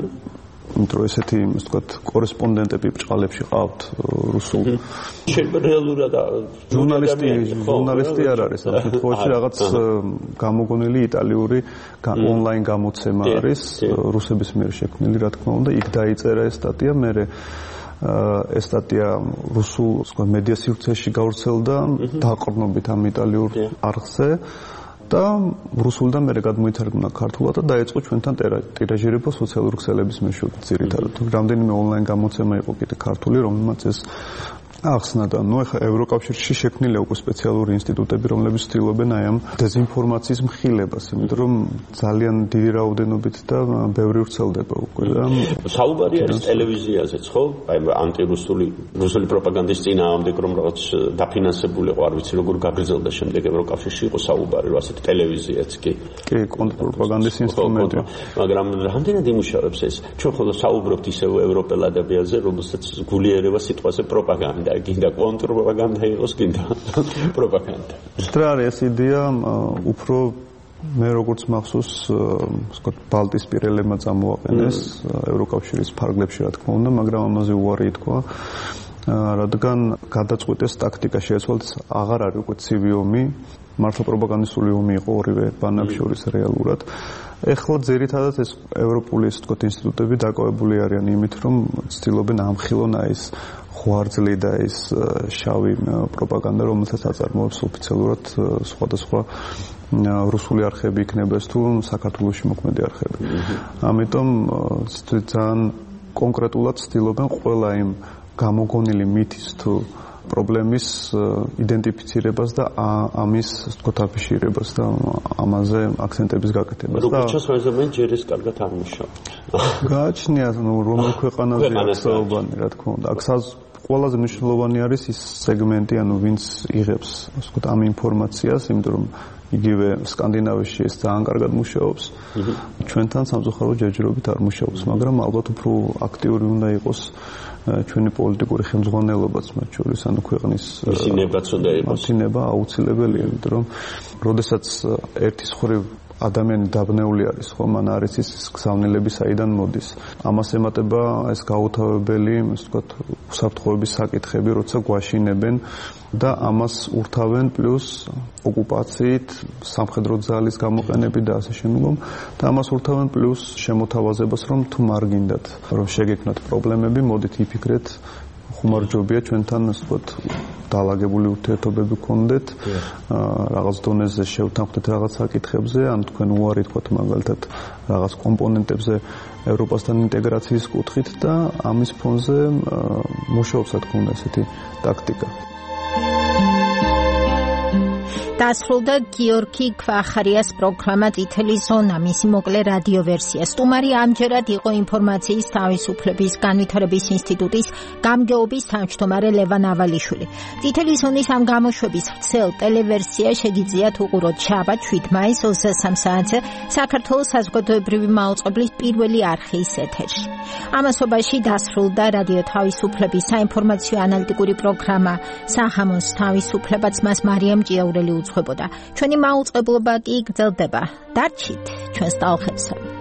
იმიტომ რომ ესეთი, ასე ვთქვათ, კორესპონდენტები ბრჭყალებში ყავთ რუსულ. შეიძლება რეალურად ჟურნალისტი ჟურნალისტი არ არის, ამ შემთხვევაში რაღაც გამოგონილი იტალიური ონლაინ გამოცემა არის რუსების მიერ შექმნილი, რა თქმა უნდა, იქ დაიწერა ეს სტატია, მერე ეს სტატია რუსულ მედია სივრცეში გავრცელდა დაყრდნობით ამ იტალიურ არხზე და რუსულიდან მერე გადმოითარგმნა ქართულად და დაიწყო ჩვენთან ტირაჟირება სოციალური ქსელების მეშვეობით ძირითადად. რამდენიმე ონლაინ გამოცემა იყო კიდე ქართული, რომელმაც ეს ახსნა და ნუ ახლა ევროკავშირში შექმნილია უკვე სპეციალური ინსტიტუტები, რომლებიც ცდილობენ აი ამ დეზინფორმაციის მხილებას, იმიტომ რომ ძალიან დიდი რაოდენობით და ბევრი ვრცელდება უკვე და საუბარი არის ტელევიზიაზეც, ხო? აი ანტირუსული რუსული პროპაგანდის წინააღმდეგ რომ რაღაც დაფინანსებული იყო, არ ვიცი როგორ გაგრძელდა შემდეგ ევროკავშირში იყო საუბარი, რომ ასეთ ტელევიზიაც კი. კი, კონტრპროპაგანდის ინსტრუმენტი. მაგრამ რამდენად იმუშავებს ეს? ჩვენ ხოლმე საუბრობთ ისევ ევროპელადებიაზე, რომელსაც გულიერება სიტყვაზე პროპაგანდა გინდა კონტრპროპაგანდა იყოს, გინდა პროპაგანდა. რა არის ეს იდეა უფრო მე როგორც მახსოვს, ვთქვათ, ბალტისპირელებმა წამოაყენეს ევროკავშირის ფარგლებში, რა თქმა უნდა, მაგრამ ამაზე უარი ითქვა, რადგან გადაწყვეტეს ტაქტიკა შეეცვალათ, აღარ არის უკვე ცივი ომი, მართლა პროპაგანდისტული ომი იყო ორივე ბანაკ შორის რეალურად. ეხლა ძირითადად ეს ევროპული ეს თქო ინსტიტუტები დაკავებული არიან იმით, რომ ცდილობენ ამხილონ აი ეს ხვარძლი და ეს შავი პროპაგანდა, რომელსაც აწარმოებს ოფიციალურად სხვადასხვა რუსული არხები იქნება ეს თუ საქართველოში მოქმედი არხები. ამიტომ ძალიან კონკრეტულად ცდილობენ ყველა იმ გამოგონილი მითის თუ პრობლემის იდენტიფიცირებას და ამის თქოთ აფიშირებას და ამაზე აქცენტების გაკეთებას და როგორც ჩასვენებენ ჯერის კარგად აღმოჩნდა. გააჩნია რომელ ქვეყანაზე საუბარი, რა თქმა უნდა. აქ ყველაზე მნიშვნელოვანი არის ის სეგმენტი, ანუ ვინც იღებს, ასე ვთქვათ, ამ ინფორმაციას, იმიტომ რომ იგივე სკანდინავიაში ეს ძალიან კარგად მუშაობს. ჩვენთან სამწუხაროდ ჯერჯერობით არ მუშაობს, მაგრამ ალბათ უფრო აქტიური უნდა იყოს ჩვენი პოლიტიკური ხელმძღვანელობაც, მათ შორის, ანუ ქვეყნის მისი ნებაც უნდა იყოს. მათი ნება აუცილებელია, იმიტომ რომ როდესაც ერთის მხრივ ადამიანი დაბნეული არის, ხო, მან არის ის გზავნილები საიდან მოდის. ამას ემატება ეს გაუთავებელი, ასე ვთქვათ, უსაფრთხოების საკითხები, როცა გვაშინებენ და ამას ურთავენ პლუს ოკუპაციით, სამხედრო ძალის გამოყენებით და ასე შემდგომ და ამას ურთავენ პლუს შემოთავაზებას, რომ თუ მარგინდათ, რომ შეგექმნათ პრობლემები, მოდით იფიქრეთ ხუმარჯობია ჩვენთან, ასე ვთქვათ, დაალაგებული ურთიერთობები გქონდეთ, რაღაც დონეზე შევთანხმდეთ რაღაც საკითხებზე, ან თქვენ უარი თქვათ მაგალითად რაღაც კომპონენტებზე ევროპასთან ინტეგრაციის კუთხით და ამის ფონზე მუშაობს, რა თქმა უნდა, ესეთი ტაქტიკა. დასრულდა გიორგი ქვახარიას პროგრამა წითელი ზონა, მისი მოკლე რადიო ვერსია. სტუმარი ამჯერად იყო ინფორმაციის თავისუფლების განვითარების ინსტიტუტის გამგეობის თავმჯდომარე ლევან ავალიშვილი. წითელი ზონის ამ გამოშვების ვრცელ ტელევერსია შეგიძლიათ უყუროთ შაბათ შვიდ მაისს ოცდასამ საათზე საქართველოს საზოგადოებრივი მაუწყებლის პირველი არხის ეთერში. ამასობაში დასრულდა რადიო თავისუფლების საინფორმაციო ანალიტიკური პროგრამა სახამოს თავისუფლებაც, მას მარიამ ჭიაურელი უძღვებოდა. ჩვენი მაუწყებლობა კი გრძელდება. დარჩით ჩვენს ტალღებზე.